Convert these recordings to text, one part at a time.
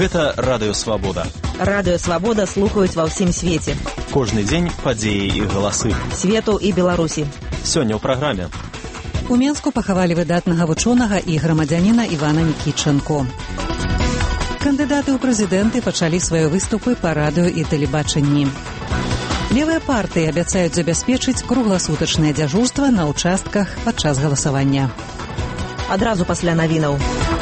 Гэта Радыё Свабода. Радыё Свабода слухаюць ва ўсім свеце. Кожны дзень падзеі і галасы. Свету і Беларусі. Сёння ў праграме. У Менску пахавалі выдатнага вучонага і грамадзяніна Івана Нікічанко. Кандыдаты ў прэзідэнты пачалі свае выступы па радыё і тэлебачанні. Левыя партыі абяцаюць забяспечыць кругласутачнае дзяжурства на ўчастках падчас галасавання. Адразу пасля навінаў.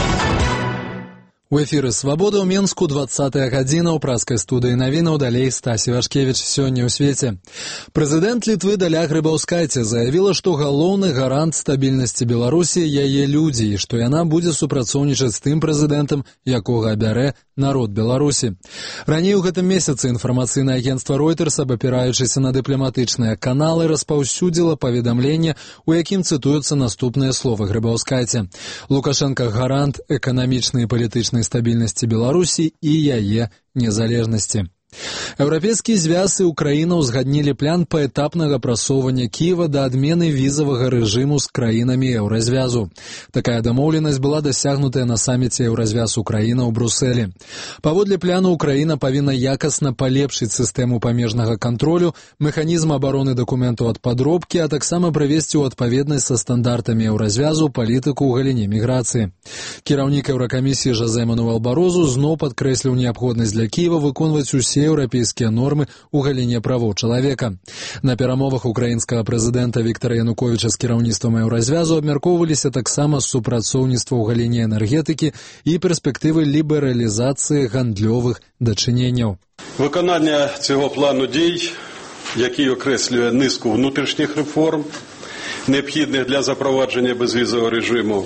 У эфіры «Свабода» ў Менску 20-я гадзіна ў праскай студыі навінаў, далей Стась Івашкевіч сёння ў свеце. Прэзідэнт Літвы Даля Грыбаўскайце заявіла, што галоўны гарант стабільнасці Беларусі яе людзі і што яна будзе супрацоўнічаць з тым прэзідэнтам, якога абярэ народ Беларусі. Раней у гэтым месяцы інфармацыйнае агенцтва Reuters, абапіраючыся на дыпламатычныя каналы, распаўсюдзіла паведамленне, у якім цытуюцца наступныя словы Грыбаўскайце. Лукашенка гарант эканамічнай і палітычнай стабільнасці Беларусі і яе незалежнасці. Еўрапейскі звяз і Украіна ўзгаднілі план паэтапнага прасоўвання Кіева да адмены візавага рэжыму з краінамі Еўразвязу. Такая дамоўленасць была дасягнутая на саміце Еўразвяз Украіна ў Брусэлі. Паводле пляну Украіна павінна якасна палепшыць сістэму памежнага кантролю, механізм абароны дакументаў ад падробкі, а таксама прывесці ў адпаведнасць са стандартамі Еўразвязу палітыку ў галіне міграцыі. Кіраўнік Еўракамісіі Жозе Мануэл Барозу зноў падкрэсліў неабходнасць для Кіева выконваць усе еўрапейскія нормы ў галіне правоў чалавека. На перамовах украінскага прэзідэнта Віктара Януковіча з кіраўніцтвам Еўразвязу абмяркоўваліся таксама супрацоўніцтва ў галіне энергетыкі і перспектывы лібералізацыі гандлёвых дачыненняў. Виконання цього плану дій, який окреслює низку внутрішніх реформ, необхідних для запровадження безвізового режиму,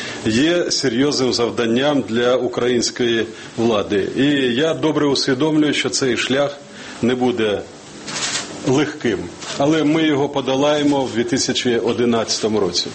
є серйозним завданням для української влади. І я добре усвідомлюю, що цей шлях не буде легким. Але ми його подолаємо в 2011 році.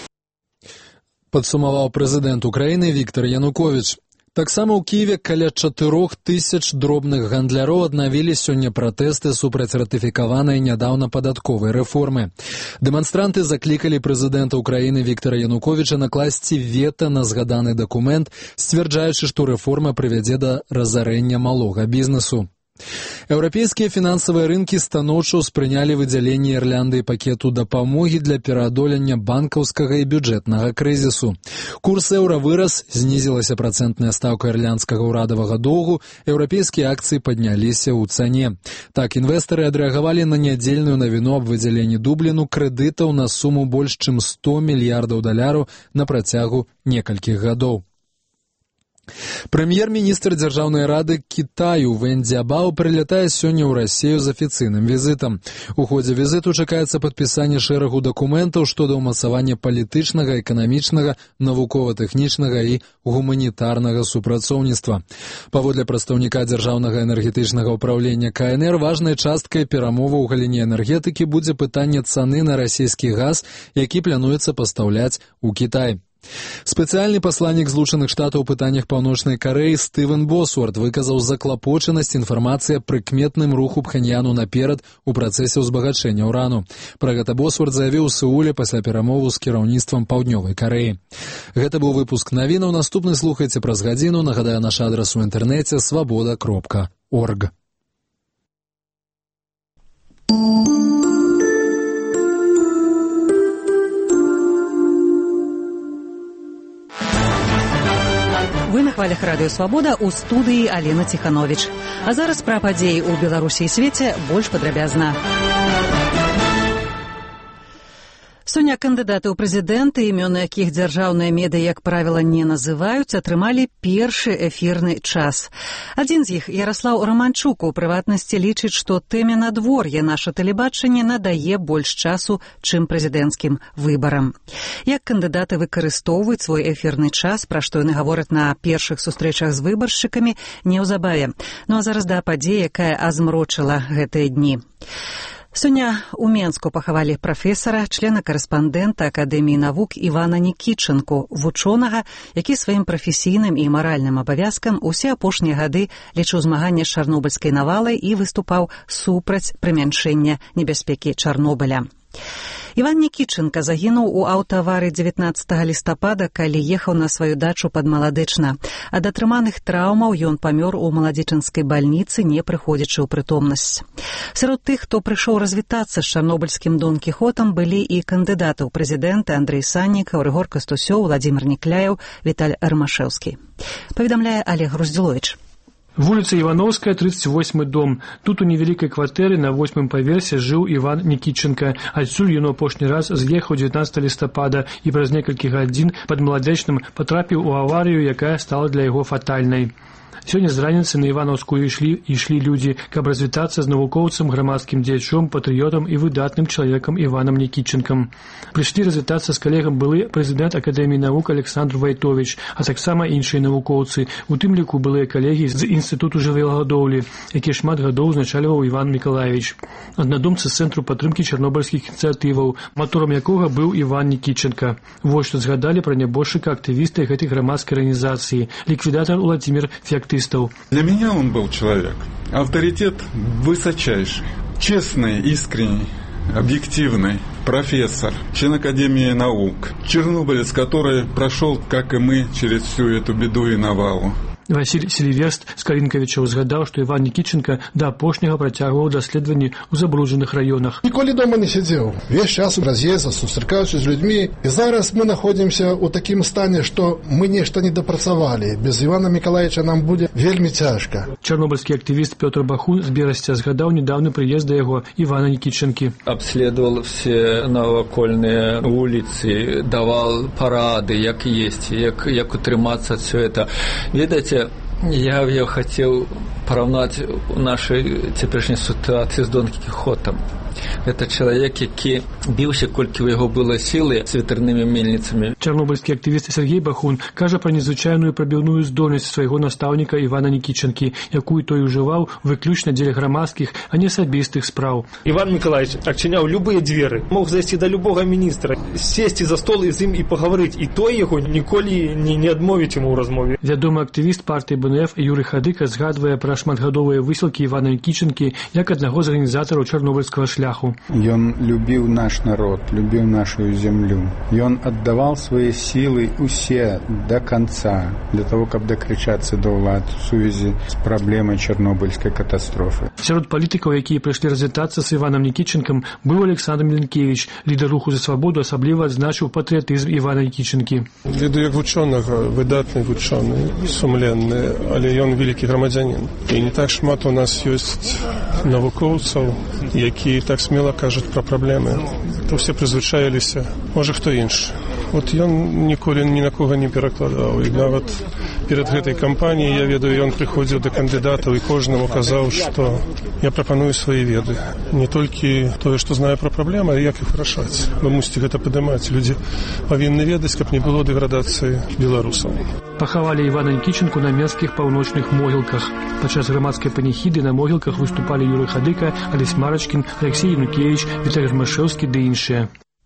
Падсумаваў прэзідэнт Украіны Віктар Януковіч. Таксама ў Кіеве каля 4000 дробных гандляроў аднавілі сёння пратэсты супраць ратыфікаванай нядаўна падатковай рэформы. Дэманстранты заклікалі прэзідэнта Украіны Віктара Януковіча накласці вета на згаданы дакумент, сцвярджаючы, што рэформа прывядзе да разарэння малога бізнесу. Еўрапейскія фінансавыя рынкі станоўча ўспрынялі выдзяленне Ірландыі пакету дапамогі для пераадолення банкаўскага і бюджэтнага крызісу. Курс еўра вырас, знізілася працэнтная стаўка ірландскага ўрадавага доўгу, еўрапейскія акцыі падняліся ў цане. Так, інвестары адрэагавалі на нядзельную навіну аб выдзяленні Дубліну крэдытаў на суму больш чым 100 мільярдаў даляраў на працягу некалькіх гадоў. Прэм'ер-міністр Дзяржаўнай рады Кітаю Вэн Дзябао прылятае сёння ў Расію з афіцыйным візітам. У ходзе візіту чакаецца падпісанне шэрагу дакументаў шчодо ўмацавання палітычнага, эканамічнага, навукова-тэхнічнага і гуманітарнага супрацоўніцтва. Паводле прадстаўніка Дзяржаўнага энергетычнага ўпраўлення КНР, важнай часткай перамоваў у галіне энергетыкі будзе пытанне цаны на расійскі газ, які плануецца пастаўляць у Кітай. Спецыяльны пасланнік Злучаных Штатаў у пытаннях Паўночнай Карэі Стывен Босуарт выказаў заклапочанасць інфармацыі аб прыкметным руху Пхеньяну наперад у працэсе ўзбагачэння ўрану. Пра гэта Босуарт заявіў у Сеуле пасля перамоваў з кіраўніцтвам Паўднёвай Карэі. Гэта быў выпуск навінаў. Наступны слухайце праз гадзіну. Нагадаю, наш адрас у інтэрнэце swaboda.org. Вы на хвалях Радыё Свабода, у студыі Алена Ціхановіч. А зараз пра падзеі ў Беларусі і свеце больш падрабязна. Сёння кандыдаты ў прэзідэнты, імёны якіх дзяржаўныя медыа, як правіла, не называюць, атрымалі першы эфірны час. Адзін з іх, Яраслаў Раманчук, у прыватнасці лічыць, што тэме надвор'я наша тэлебачанне надае больш часу, чым прэзідэнцкім выбарам. Як кандыдаты выкарыстоўваюць свой эфірны час, пра што яны гавораць на першых сустрэчах з выбаршчыкамі, неўзабаве. Ну а зараз да падзеі, якая азмрочыла гэтыя дні. Сёння ў Менску пахавалі прафесара, члена-карэспандэнта Акадэміі навук Івана Нікічанку, вучонага, які сваім прафесійным і маральным абавязкам усе апошнія гады лічыў змаганне з чарнобыльскай навалай і выступаў супраць прымяншэння небяспекі Чарнобыля. Іван Нікіченка загінуў у аўтааварыі 19 лістапада, калі ехаў на сваю дачу пад Маладычна. Ад атрыманых траўмаў ён памёр у маладзечанскай бальніцы, не прыходзячы ў прытомнасць. Сярод тых, хто прыйшоў развітацца з чарнобыльскім Дон Кіхотам, былі і кандыдаты ў прэзідэнты Андрэй Саннікаў, Рыгор Кастусёў, Владзімир Некляеў, Віталь Рамашэўскі. Паведамляе Олег Груздзіловіч. Вуліца Івановская, 38 дом. Тут у невялікай кватэры на 8-м паверсе жыў Іван Нікіченка. Адсюль ён у апошні раз з'ехаў 19 лістапада і праз некалькі гадзін пад Маладзечным патрапіў у аварыю, якая стала для яго фатальнай. Сёння з раніцы на Івановскую ішлі людзі, каб развітацца з навукоўцам, грамадскім дзеячом, патрыётам і выдатным чалавекам Іванам Нікіченкам. Прыйшлі развітацца з калегам былы прэзідэнт Акадэміі навук Александр Вайтовіч, а таксама іншыя навукоўцы, у тым ліку былыя калегі з Інстытуту жывёлагадоўлі, які шмат гадоў узначальваў Іван Мікалаевіч. Аднадумцы з Цэнтру падтрымкі чарнобыльскіх ініцыятываў, маторам якога быў Іван Нікіченка. Вось што згадалі пра нябожчыка актывісты гэтай грамадскай арганізацыі, ліквідатар Владзімир Феоктистов. Для меня он был человек. Авторитет высочайший, честный, искренний, объективный, профессор, член Академии наук, чернобылец, который прошел, как и мы, через всю эту беду и навалу. Васіль Селіверст з Калінкавічаў згадаў, што Іван Нікіченка да апошняга працягваў даследаванні ў забруджаных раёнах. Ніколі дома не сидел. Весь час разъездил, сустракаўся з людьми. И зараз мы находимся у таким стане, что мы нешта не допрацавали. Без Ивана Миколаевича нам будет вельми тяжко. Чарнобыльскі актывіст Пётр Бахун з Берасця згадаў недавно прыезд да яго Ивана Нікіченкі. Обследовал все навакольные улицы, давал парады, як есть, як утрымацца все это. Ведаеце, я хотел поравнать нашей теперешней ситуации с Дон Кихотом. Это человек, які біўся, колькі ў яго было сілы з ветрянымі мельніцамі. Чарнобыльскі актывіст Сергей Бахун кажа пра незвычайную прабіўную здольнасць свайго настаўніка Івана Нікіченкі, якую той ужываў выключна дзеля грамадскіх, а не асабістых спраў. Іван Миколаевич адчыняў любыя дзверы, мог зайсці да любога міністра, сесці за стол і з ім і пагаварыць, і той яго ніколі не адмовіць яму ў размове. Вядомы актывіст партыі БНФ Юрый Хадыка згадвае пра шматгадовыя высілкі Івана Нікіченкі як аднаго з арганізатараў чарнобыльскага шляху. Ён любіў наш народ, любіў нашу землю. Ён аддаваў свае сілы усе до конца для того, каб дакрычацца да ўлад у сувязі з праблемай чарнобыльскай катастрофы. Сярод палітыкаў, якія прыйшлі развітацца з Іванам Нікіченкам, быў Александр Міленкевич, лідар руху за свабоду, асабліва адзначыў патрыятызм Івана Нікіченкі. Веду як вучонага, выдатны вучоны, сумленны, але ён вялікі грамадзянін. І не так шмат у нас ёсць навукоўцаў, які так смело кажуць пра праблемы. То все прызвычаіліся, можа хто іншы. Вот ён ніколі ні на кого не перакладаў. І нават перад гэтай кампаніяй, я ведаю, ён прыходзіў да кандыдатаў і кожнаму казаў, што я прапаную свае веды. Не толькі тое, што знаю пра праблемы, а як іх вырашаць. Вы мусіце гэта падымаць. Людзі павінны ведаць, каб не было дэградацыі беларусаў. Пахавалі Івана Нікіченку на менскіх паўночных могілках. Падчас грамадскай паніхіды на могілках выступалі Юрый Хадыка, Алесь Марачкін, Алексей Янукевич, Віталь Рамашэўскі ды іншыя.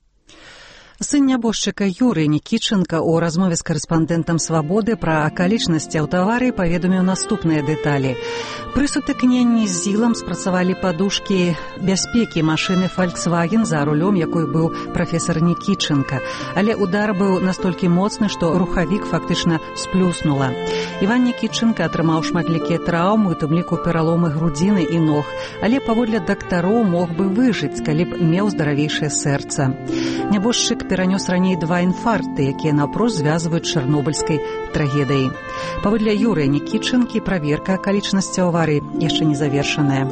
Сын нябожчыка Юрый Нікіченка ў размове з карэспандэнтам «Свабоды» пра акалічнасці аўтаварыі паведаміў наступныя дэталі. Пры сутыкненні з ЗІЛам спрацавалі падушкі бяспекі машыны «Фольксваген», за рулём якой быў прафесар Нікіченка. Але удар быў настолькі моцны, што рухавік фактычна сплюснула. Іван Нікіченка атрымаў шматлікія траўмы, у тым ліку пераломы грудзіны і ног, але паводле дактароў мог бы выжыць, калі б меў здаравейшае сэрца. Нябожчык перанёс раней 2 інфаркты, якія наўпрост звязваюць з чарнобыльскай трагедыяй. Паводле Юрыя Нікіченкі праверка акалічнасцяў аварыі яшчэ не завершаная.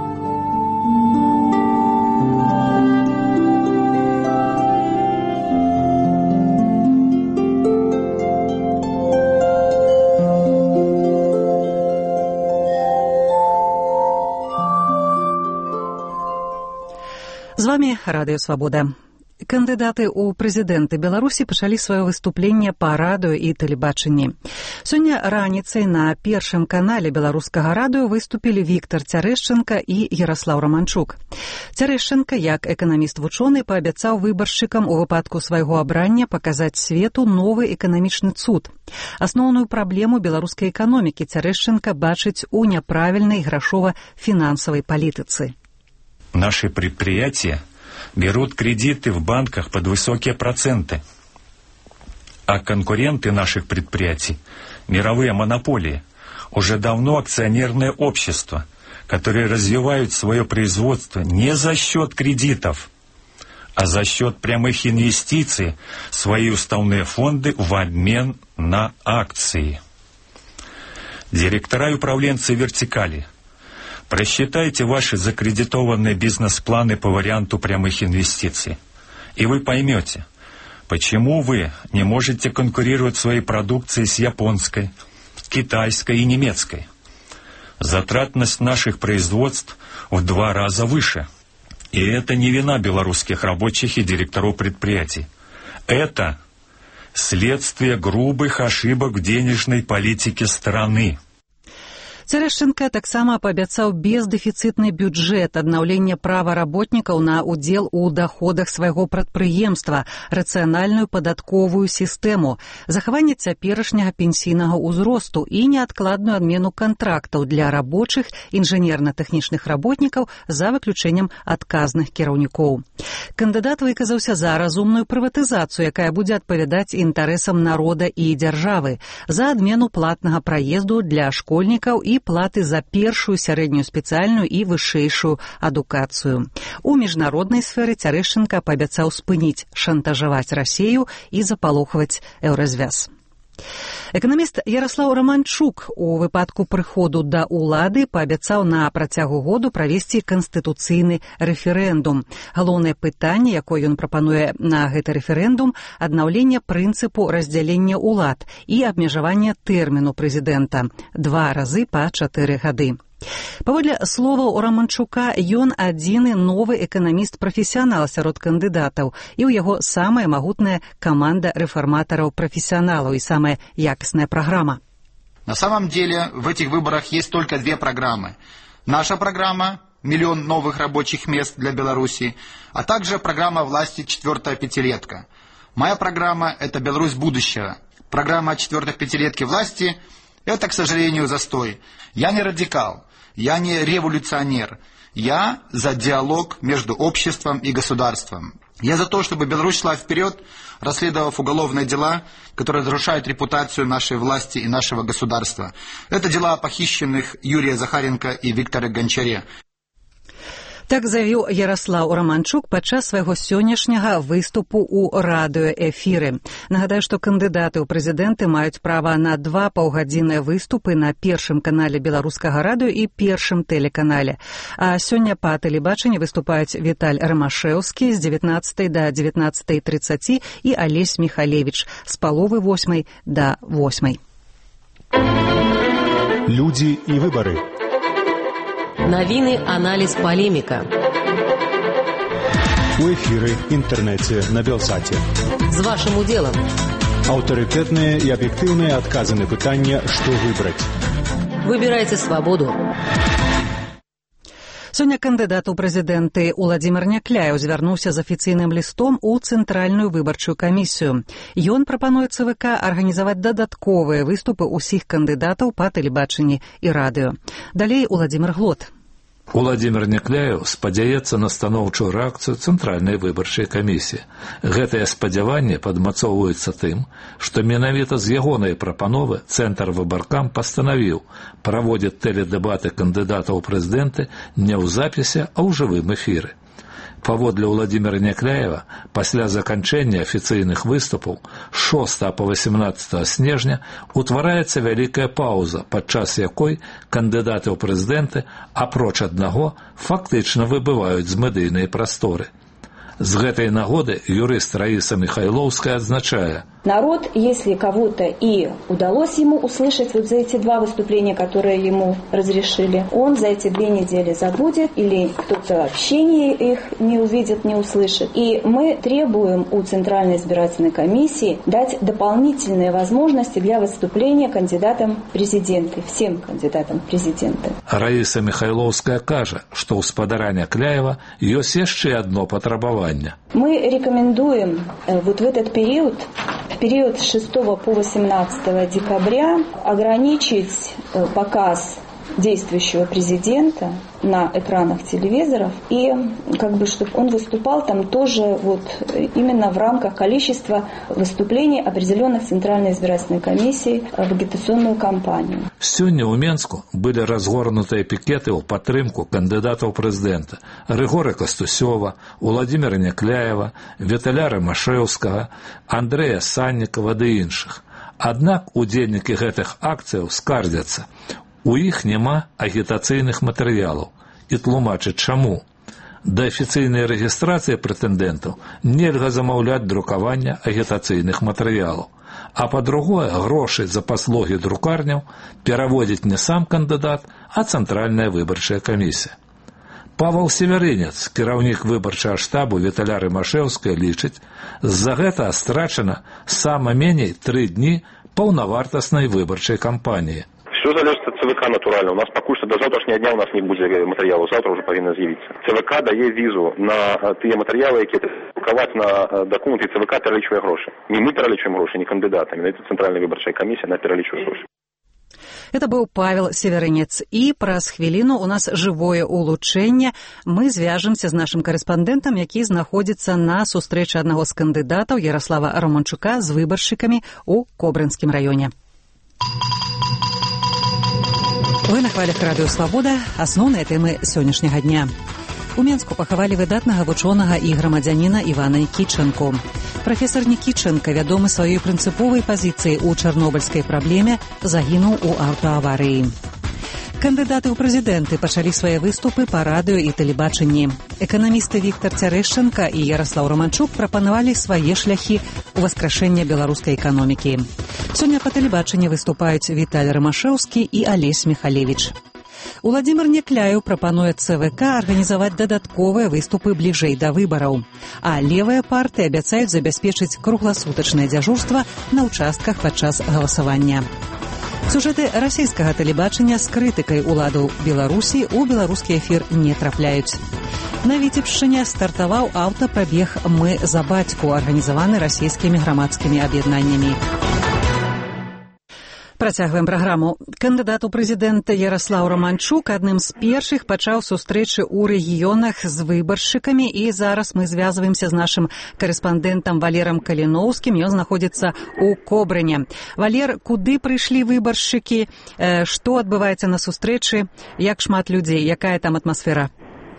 З вами Радыё Свабода. Кандыдаты ў прэзідэнты Беларусі пачалі сваё выступленне па радыё і тэлебачанні. Сёння раніцай на першым канале беларускага радыё выступілі Віктор Цярэшчанка і Яраслаў Раманчук. Цярэшчанка, як эканаміст-вучоны, паабяцаў выбаршчыкам у выпадку свайго абрання паказаць свету новы эканамічны цуд. Асноўную праблему беларускай эканомікі Цярэшчанка бачыць у няправільнай грашова-фінансавай палітыцы. Наши предприятия берут кредиты в банках под высокие проценты. А конкуренты наших предприятий, мировые монополии, уже давно акционерное общество, которые развивают свое производство не за счет кредитов, а за счет прямых инвестиций в свои уставные фонды в обмен на акции. Директора и управленцы вертикали, просчитайте ваши закредитованные бизнес-планы по варианту прямых инвестиций, и вы поймете, почему вы не можете конкурировать своей продукцией с японской, китайской и немецкой. Затратность наших производств в 2 раза выше. И это не вина белорусских рабочих и директоров предприятий. Это следствие грубых ошибок в денежной политике страны. Цярэшчынка таксама паабяцаў бездэфіцытны бюджэт, аднаўлення права работнікаў на ўдзел у даходах свайго прадпрыемства, рацыянальную падатковую сістэму, захаванне цяперашняга пенсійнага ўзросту і неадкладную адмену кантрактаў для рабочых інжынерна-тэхнічных работнікаў за выключэннем адказных кіраўнікоў. Кандыдат выказаўся за разумную прыватызацыю, якая будзе адпавядаць інтарэсам народа і дзяржавы, за адмену платнага праезду для школьнікаў і платы за першую, сярэднюю спецыяльную і вышэйшую адукацыю. У міжнароднай сферы Цярэшчынка паабяцаў спыніць шантажаваць Расію і запалохваць еўразвяз. Эканаміст Яраслаў Романчук у выпадку прыходу да ўлады паабяцаў на працягу году правесці канстытуцыйны рэферэндум. Галоўнае пытанне, якое ён прапануе на гэты рэферэндум, аднаўленне прынцыпу раздзялення ўлад і абмежавання тэрміну прэзідэнта 2 разы па 4 гады. Паводле словаў Романчука, ён адзіны новы эканаміст-прафесіянал сярод кандыдатаў, і ў яго самая магутная каманда рэфарматараў-прафесіяналаў і самая якасная программа. На самом деле в этих выборах есть только 2 программы. Наша программа – 1 миллион новых рабочих мест для Беларуси, а также программа власти «Четвертая пятилетка». Моя программа – это Беларусь будущего. Программа 4-й пятилетки власти – это, к сожалению, застой. Я не радикал, я не революционер. Я за диалог между обществом и государством. Я за то, чтобы Беларусь шла вперед, расследовав уголовные дела, которые разрушают репутацию нашей власти и нашего государства. Это дела похищенных Юрия Захаренко и Виктора Гончаре. Так заявіў Яраслаў Романчук падчас свайго сённяшняга выступу ў радыёэфіры. Нагадаю, што кандыдаты ў прэзідэнты маюць права на 2 паўгадзінныя выступы на першым канале беларускага радыё і першым тэлеканале. А сёння па тэлебачанні выступаюць Віталь Рамашэўскі з 19 да 19:30 і Алесь Михалевіч з 7:30 да 8. Людзі і выбары. Новины, анализ, полемика. У эфиры, интернете, на Белсате. С вашим уделом. Авторитетные и объективные отказы на пытание, что выбрать. Выбирайте свободу. Сёння кандыдат у прэзідэнты Уладзімір Някляеў звярнуўся з афіцыйным лістом у Цэнтральную выбарчую камісію. Ён прапануе ЦВК арганізаваць дадатковыя выступы ўсіх кандыдатаў па тэлебачанні і радыё. Далей Уладзімір Глот. Уладзімір Някляеў спадзяецца на станоўчую рэакцыю Цэнтральнай выбарчай камісіі. Гэтае спадзяванне падмацоўваецца тым, што менавіта з ягонай прапановы Цэнтр выбаркам пастанавіў праводзіць тэледэбаты кандыдатаў у прэзідэнты не ў запісе, а ў жывым эфіры. Паводле Уладзіміра Някляева, пасля заканчэння афіцыйных выступаў 6 па 18 снежня утвараецца вялікая паўза, падчас якой кандыдаты ў прэзідэнты, апроч аднаго, фактычна выбываюць з медыйнай прасторы. З гэтай нагоды юрыст Раиса Михайловская отзначае: народ, если кого-то и удалось ему услышать вот за эти 2 выступления, которые ему разрешили, он за эти 2 недели забудет, или кто-то вообще их не увидит, не услышит. И мы требуем у Центральной избирательной комиссии дать дополнительные возможности для выступления кандидатам в президенты, всем кандидатам в президенты. Раиса Михайловская кажа, што ў спадара Някляева ёсць яшчэ адно патрабаванне. Мы рекомендуем вот в этот период, в период с 6 по 18 декабря, ограничить показ действующего президента на экранах телевизоров, и чтобы он выступал там тоже именно в рамках количества выступлений определенных Центральной избирательной комиссии в агитационную кампанию. Сегодня у Менску были разгорнутые пикеты в поддержку кандидатов в президента Григория Костусева, Владимира Некляева, Віталя Ромашевского, Андрея Санникова да іншых. Аднак удзельнікі гэтых акцыяў скардзяцца. У іх няма агітацыйных матэрыялаў і тлумачаць чаму. Да афіцыйнай рэгістрацыі прэтэндэнтаў нельга замаўляць друкавання агітацыйных матэрыялаў. А па-другое, грошы за паслугі друкарняў пераводзіць не сам кандыдат, а Цэнтральная выбарчая камісія. Павел Северынец, кіраўнік выбарчага штабу Віталя Ромашевская, лічыць, з-за гэта страчана сама меней 3 дні паўнавартаснай выбарчай кампаніі. Все залежит от ЦВК натурально. У нас пока что до завтрашнего дня у нас не будет материалов. Завтра уже повинно з'явиться. ЦВК дає візу на ті матеріали, які друкувати на документи. ЦВК перелічує гроші. Не ми перелічуємо гроші, не кандидатами. Це Центральная выборчая комиссия, она перелічує гроші. Это быў Павел Северынец. І праз хвіліну у нас жывое улучшэнне. Мы звяжемся з нашым карэспандэнтам, які знаходзіцца на сустрэчы аднаго з кандыдатаў Ярослава Романчука з выбаршчыкамі ў Кобрынскім раёне. Вы на хвалях радыё «Свабода». Асноўныя тэмы сённяшняга дня. У Менску пахавалі выдатнага вучонага і грамадзяніна Івана Нікітчэнку. Прафесар Нікітчэнка, вядомы сваёй прынцыповай пазіцыяй у чарнобыльскай праблеме, загінуў у аўтааварыі. Кандыдаты ў прэзідэнты пачалі свае выступы па радыё і тэлебачанні. Эканамісты Віктар Цярэшчанка і Ярослаў Романчук прапанавалі свае шляхі ў васкрашэння беларускай эканомікі. Сёння па тэлебачанні выступаюць Віталь Ромашэўскі і Алесь Міхалевіч. Владимир Некляев прапануе ЦВК арганізаваць дадатковыя выступы бліжэй да выбараў. А левыя партыі абяцаюць забяспечыць кругласутачнае дзяжурства на ўчастках падчас галасавання. Сюжэты расійскага тэлебачання з крытыкай уладаў Беларусі ў беларускі эфір не трапляюць. На Віцебшчыне стартаваў аўтапрабег «Мы за бацьку», арганізаваны расійскімі грамадскімі аб'яднаннямі. Працягваем праграму. Кандыдат у прэзідэнта Ярослаў Романчук адным з першых пачаў сустрэчы ў рэгіёнах з выбаршчыкамі, і зараз мы звязваемся з нашым карэспандэнтам Валерам Каліноўскім. Ён знаходзіцца ў Кобрыне. Валер, куды прыйшлі выбаршчыкі? Што адбываецца на сустрэчы? Як шмат людзей? Якая там атмасфера?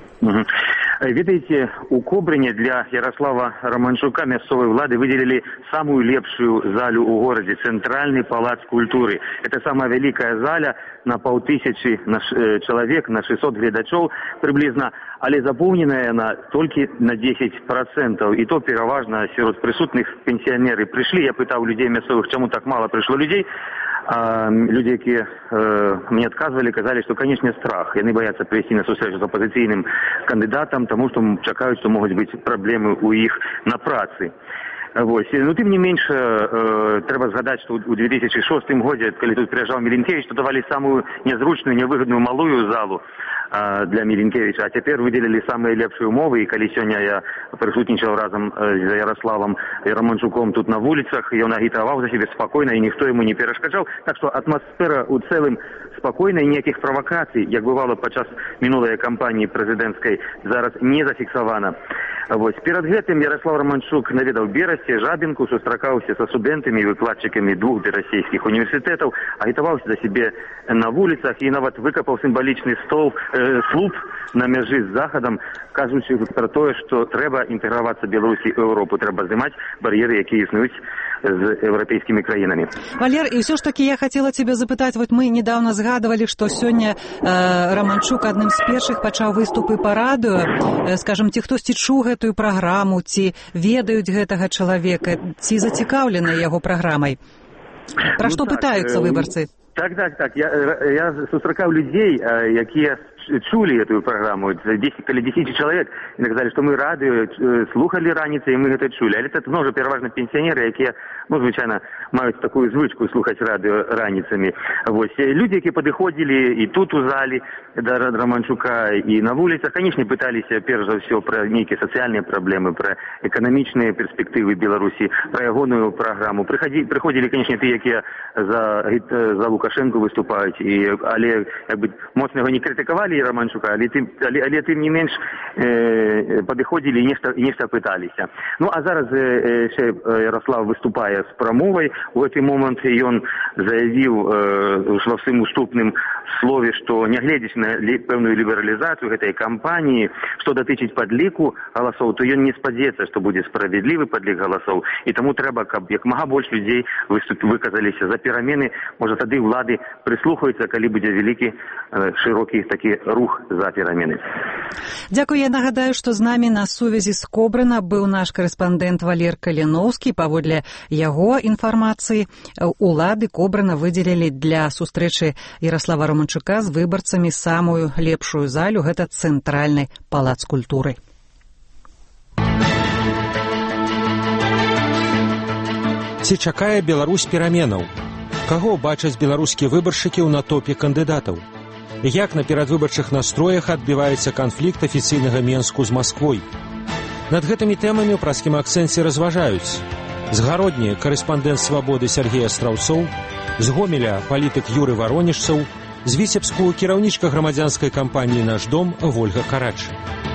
Ведаеце, у Кобрыне для Ярослава Романчука мясцовой влады выделили самую лепшую залю у городе, Центральный палац культуры. Это самая великая заля на 500 человек, на 600 гледачоў приблизно, але запоўненая она только на 10%. И то пераважна сярод присутных пенсионеры пришли. Я пытаў людей мясцовых, чему так мало пришло людей. А люди, якія мне адказвалі, казалі, што, канечне, страх. Яны баяцца прыйсці на сустрэчу з апазіцыйным кандыдатам, таму што чакаюць, што могуць быць праблемы ў іх на працы. Вось. Ну, тым не менш, трэба згадаць, што ў 2006 годзе, калі тут прыязджаў Міленкевіч, то давалі самую нязручную, нявыгадную малую залу для Міленкевіча, а цяпер выделілі самыя лепшыя умовы, і калі сёння я прысутнічаў разам з Ярославам Романчуком тут на вуліцах, ён агітаваў за сябе спакойна, і ніхто яму не перашкаджаў, так што атмасфера ў цэлым спакойна, і ніякіх правакацый, як бывала падчас мінулай кампаніі прэзідэнцкай, зараз не зафіксавана. Вось. Перад гэтым Ярослав Романчук наведаў Берасце, Жабінку, сустракаўся са студэнтамі і выкладчыкамі 2 расійскіх універсітэтаў, агітаваўся за сябе на вуліцах і нават выкапаў сімвалічны слуп на мяжы з Захадам, кажучы пра тое, што трэба інтэгравацца Беларусі ў Еўропу, трэба здымаць бар'еры, якія існуюць з еўрапейскімі краінамі. Валер, і ўсё ж такі я хацела цябе запытаць, вот мы недавно згадывалі, што сёння Романчук адным з першых пачаў выступы па радыё. Скажам, ці хтосьці чуў гэтую праграму, ці ведаюць гэтага чалавека, ці зацікаўленыя яго праграмай? Пра што пытаюцца выбарцы? Так. Я сустракаў людзей, якія чули эту программу, 10 человек, и сказали, что мы рады, слухали раніцай, и мы это чули. Але это тоже переважно пенсионеры, якія, звичайно, мають такую звычку слухать радио раніцами. Люди, які подходили и тут у залі до Романчука, и на улицах, конечно, пытались, перш за все, про некие социальные проблемы, про экономичные перспективы Беларуси, про ягоную программу. Приходили, конечно, те, які за Лукашенко выступают, але моцно его не критиковали Романчука, але тим не менш подходили и нечто пытались. Ну, а зараз ще Ярослав выступая с промовой, в этот момент он заявил во всем уступным слове, что не глядячи на певную либерализацию этой кампании, что дотычить подліку голосов, то он не спадзецца, что будет справедливый подлік голосов, и тому треба, каб як мага больше людей выказались за перемены, может, тады влады прислухаюцца, калі будзе вялікі, широкі такі рух за перемены. Дякую. Я нагадаю, што з намі на сувязі з Кобрына быў наш карэспандэнт Валер Каліноўскі. Паводле яго інфармацыі, улады Кобрына выдзелілі для сустрэчы Ярослава Романчука з выбарцамі самую лепшую залю, гэта цэнтральны палац культуры. Ці чакае Беларусь пераменаў? Каго бачаць беларускія выбаршчыкі ў натопе кандыдатаў? Як на перадвыбарчых настроях адбіваецца канфлікт афіцыйнага Менску з Масквой? Над гэтымі тэмамі ў праскім акцэнце разважаюць з Гародні карэспандэнт «Свабоды» Сергей Астраўцоў, з Гомеля палітык Юры Варонежцаў, з Віцебску кіраўнічка грамадзянскай кампаніі «Наш дом» Вольга Карач.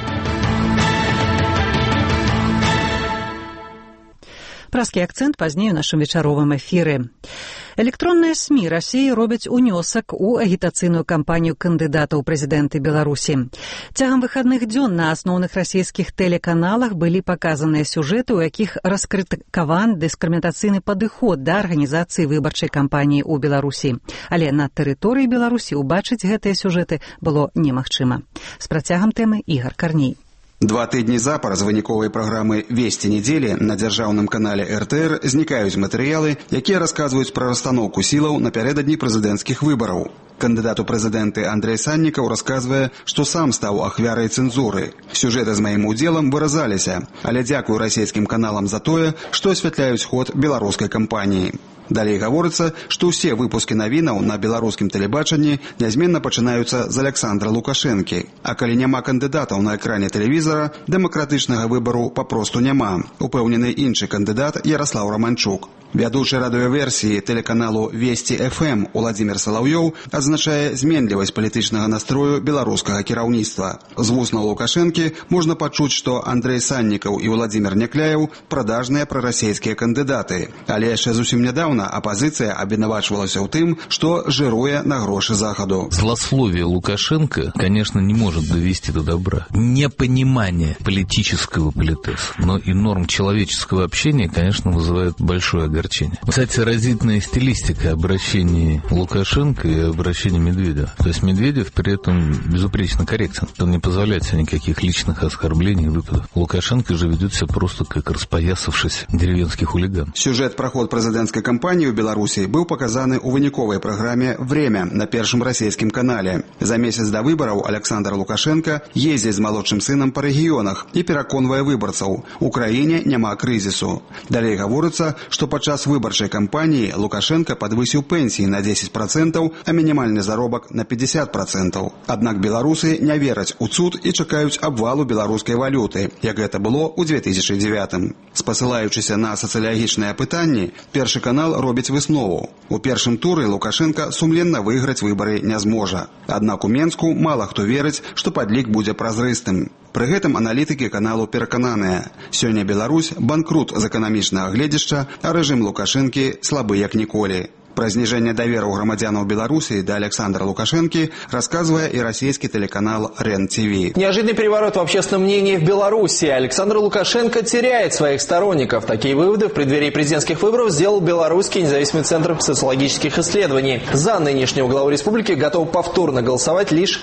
Праскі акцэнт пазней у нашым вечаровым эфіры. Электронныя СМІ Расіі робяць унёсак у агітацыйную кампанію кандыдата ў прэзідэнты Беларусі. Цягам выхадных дзён на асноўных расійскіх тэлеканалах былі паказаныя сюжэты, у якіх раскрытыкаван дыскрымінацыйны падыход да арганізацыі выбарчай кампаніі ў Беларусі. Але на тэрыторыі Беларусі ўбачыць гэтыя сюжэты было немагчыма. З працягам тэмы Ігар Карней. 2 тыдні запар з выніковай праграмы «Весці недзелі» на дзяржаўным канале РТР знікаюць матэрыялы, якія расказваюць пра расстаноўку сілаў напярэдадні прэзідэнцкіх выбараў. Кандыдат у прэзідэнты Андрэй Саннікаў расказвае, што сам стаў ахвярай цэнзуры. Сюжэты з маім удзелам выразаліся, але дзякую расійскім каналам за тое, што асвятляюць ход беларускай кампаніі. Далей гаворыцца, што ўсе выпускі навінаў на беларускім тэлебачанні нязменна пачынаюцца з Александра Лукашэнкі. А калі няма кандыдатаў на экране тэлевізара, дэмакратычнага выбару папросту няма, упэўнены іншы кандыдат Ярослав Романчук. Вядучы радыёверсіі тэлеканалу «Весці ФМ» Уладзімір Салаўёў адзначае зменлівасць палітычнага настрою беларускага кіраўніцтва. З вуснаў Лукашэнкі можна пачуць, што Андрэй Саннікаў і Уладзімір Някляеў прадажныя прарасійскія кандыдаты. Але яшчэ зусім нядаўна апазіцыя абвінавачвалася ў тым, што жыруе на грошы Захаду. Злословие Лукашенко, конечно, не может довести до добра. Непонимание политического политеса, но и норм человеческого общения, конечно, вызывает большое огорчение. Кстати, разительная стилистика обращений Лукашенко и обращений Медведева. То есть Медведев при этом безупречно корректен. Он не позволяет себе никаких личных оскорблений и выпадов. Лукашенко же ведет себя просто как распоясавшийся деревенский хулиган. Сюжет про ход президентской кампании в Беларуси был показан у выніковой программе «Время» на Первом российском канале. За месяц до выборов Александр Лукашенко ездит с молодшим сыном по регионах и переконывая выборцев: в Украине няма кризису. Далее говорится, что подчас выборчай кампании Лукашенко подвысил пенсии на 10%, а минимальный заробок на 50%. Однако белорусы не верят у цуд и чекают обвалу белорусской валюты, как это было у 2009. Спасылаючыся на социологичные пытанні, Першы канал робіць выснову. У першым туры Лукашенко сумленна выйграць выборы не зможа. Аднак у Менску мало хто верыць, што падлік будзе празрыстым. Пры гэтым аналітыкі каналу перакананыя: сёння Беларусь банкрут з эканамічнага гледзяшча, а рэжым Лукашэнкі слабы як ніколі. Про снижение доверия громадянов Беларуси до Александра Лукашенки рассказывая и российский телеканал РЕН-ТВ. Неожиданный переворот в общественном мнении в Беларуси. Александр Лукашенко теряет своих сторонников. Такие выводы в преддверии президентских выборов сделал Белорусский независимый центр социологических исследований. За нынешнего главу республики готов повторно голосовать лишь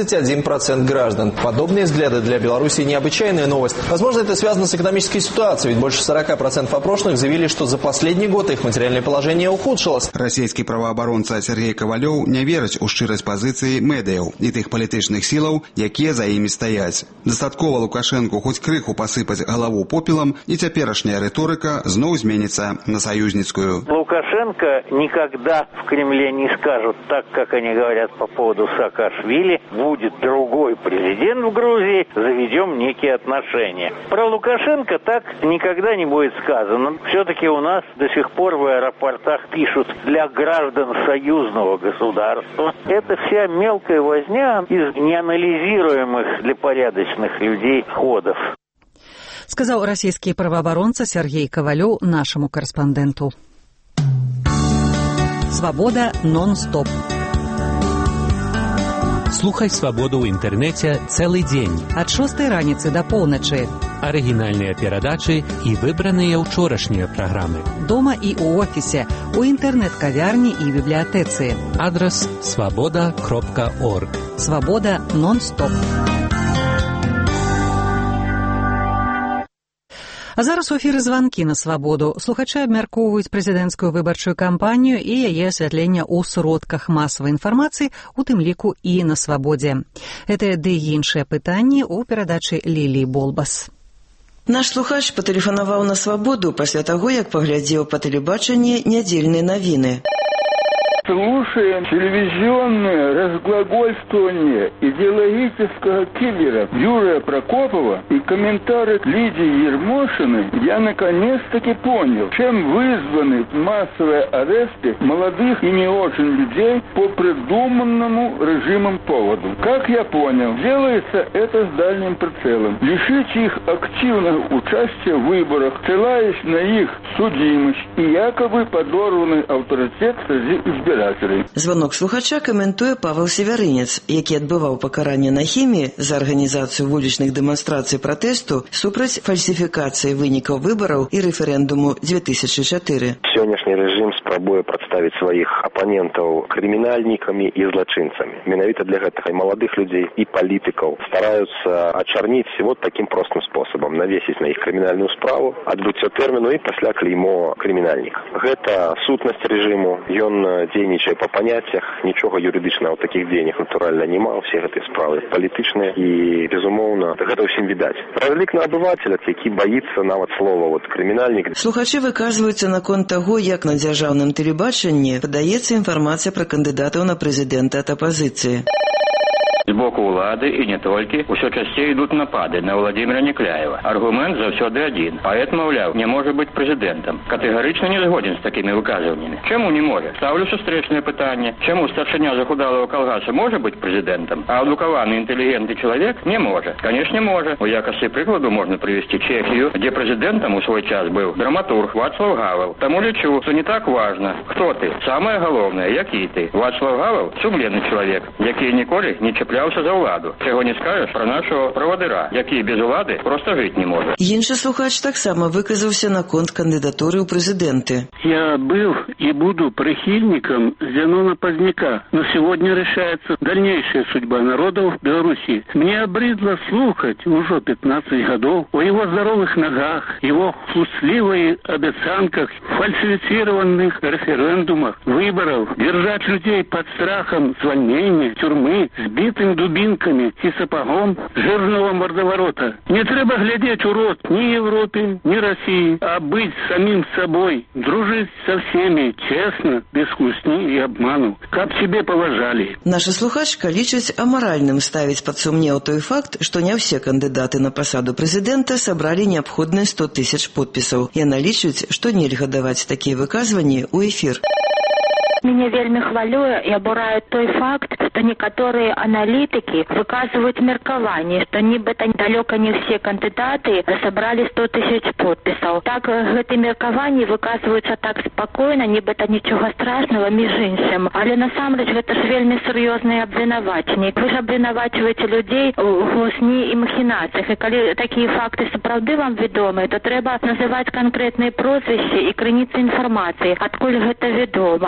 31% граждан. Подобные взгляды для Беларуси необычайная новость. Возможно, это связано с экономической ситуацией, ведь больше 40% опрошенных заявили, что за последний год их материальное положение ухудшилось. Расійскі праваабаронца Сергей Кавалёў не верыць у шчырасць пазіцыі медыяў і тых палітычных сілаў, якія за імі стаяць. Дастаткова Лукашэнку хоць крыху пасыпаць галаву попелам, і цяперашняя рыторыка зноў зменіцца на союзницкую. Лукашенко никогда в Кремле не скажут так, как они говорят по поводу Саакашвили. Будет другой президент в Грузии, заведем некие отношения. Про Лукашенко так никогда не будет сказано. Все-таки у нас до сих пор в аэропортах пишут «для граждан союзного государства». Это вся мелкая возня из неанализируемых для порядочных людей ходов. Сказал российский правооборонца Сергей Ковалёв нашему корреспонденту. Свобода нон-стоп. Слухай свабоду ў інтэрнэце цэлы дзень. Ад 6 раніцы да поўначы. Арыгінальныя перадачы і выбраныя ўчорашнія праграмы. Дома і ў офісе, у інтэрнэт-кавярні і бібліятэцы. Адрас свабода.орг. Свабода нон-стоп. А зараз у эфіры званкі на свабоду. Слухачы абмяркоўваюць прэзідэнцкую выбарчую кампанію і яе асвятлення ў сродках масавай інфармацыі, у тым ліку і на свабодзе. Гэтыя ды іншыя пытанні ў перадачы Ліліі Болбас. Наш слухач патэлефанаваў на свабоду пасля таго, як паглядзеў па тэлебачанні нядзельныя навіны. Слушаем телевизионное разглагольствование идеологического киллера Юрия Прокопова и комментарий Лидии Ермошиной, я наконец-таки понял, чем вызваны массовые аресты молодых и не очень людей по придуманному режимом поводу. Как я понял, делается это с дальним прицелом. Лишить их активного участия в выборах, ссылаясь на их судимость и якобы подорванный авторитет среди избирателей. Звонок слухача каментуе Павел Севярынец, які адбываў пакаранне на хіміі за арганізацыю вулічных дэманстрацый пратэсту супраць фальсіфікацыі вынікаў выбараў і рэферэндуму 2004. Сённяшні рэжым спрабуе прадставіць сваіх апанентаў крымінальнікамі і злачынцамі. Менавіта для гэтага і маладых людзей, і палітыкаў стараюцца ачарніць вот таким простым спосабам, навесіць на іх крымінальную справу, адбыццё тэрміну і пасля клеймо крымінальніка. Гэта сутнасць рэжыму, ён дзейнічае па паняццях, нічога юрыдычнага ў такіх дзеяннях натуральна няма, усе гэтыя справы палітычныя і, безумоўна, гэта ўсім відаць. Разлік на абывацеля, які баіцца нават слова крымінальнік. Слухачы выказваюцца наконт таго, як на дзяржаўным тэлебачанні падаецца інфармацыя пра кандыдатаў на прэзідэнта ад апазіцыі. З боку ўлады і не толькі ўсё часцей ідуць напады на Владимира Некляева. Аргумент заўсёды адзін. Паэт, маўляў, не можа быць прэзідэнтам. Катэгарычна не згодзін з такімі выказваннямі. Чаму не можа? Ставлю сустрэчнае пытанне. Чаму старшыня захудалого калгаса можа быць прэзідэнтам, а адукаваны інтэлігентны чалавек не можа? Канешне, можа. У якасці прыкладу можна прывесці Чэхію, дзе прэзідэнтам у свой час быў драматург Вацлав Гавел. Таму лічу, што не так важна, хто ты. Самае галоўнае, які ты. Вацлав Гавел – сумленны чалавек, які ніколі не чапляўся за ўладу. Чаго не скажаш пра нашого правадыра, які без улады проста жыць не можа. Іншы слухач таксама выказаўся наконт кандыдатуры ў прэзідэнты. Я был и буду прихильником Зенона Поздняка, но сегодня решается дальнейшая судьба народов Беларуси. Мне обридло слухать уже 15 годов о его здоровых ногах, его хлустливых обещанках, фальсифицированных референдумах, выборов, держать людей под страхом звольнения, тюрьмы, сбитым дубинками и сапогом жирного мордоворота. Не треба глядеть у рот ни Европе, ни России, а быть самим собой, дружить со всеми, честно, без хлусни и обману, как себе поважали. Наша слухачка лічыць амаральным ставіць пад сумнеў той факт, што не ўсе кандыдаты на пасаду прэзідэнта сабралі неабходныя 100 000 подпісаў. Яна лічыць, што нельга даваць такія выказванні ў эфір. Меня вельмі хвалюе и обурает той факт, что некоторые аналитики выказывают меркование, что нібыта далеко не все кандидаты собрали 100 000 подписов. Так, эти меркования выказываются так спокойно, нібыта ничего страшного, между іншим. Але насамрэч, это ж вельмі серьезные обвинувачения. Вы же обвинувачиваете людей в хлусні и махинациях. И коли такие факты сапраўды вам ведомы, то треба называть конкретные прозвища и крыніцы информации, откуль гэта ведомо. Иногда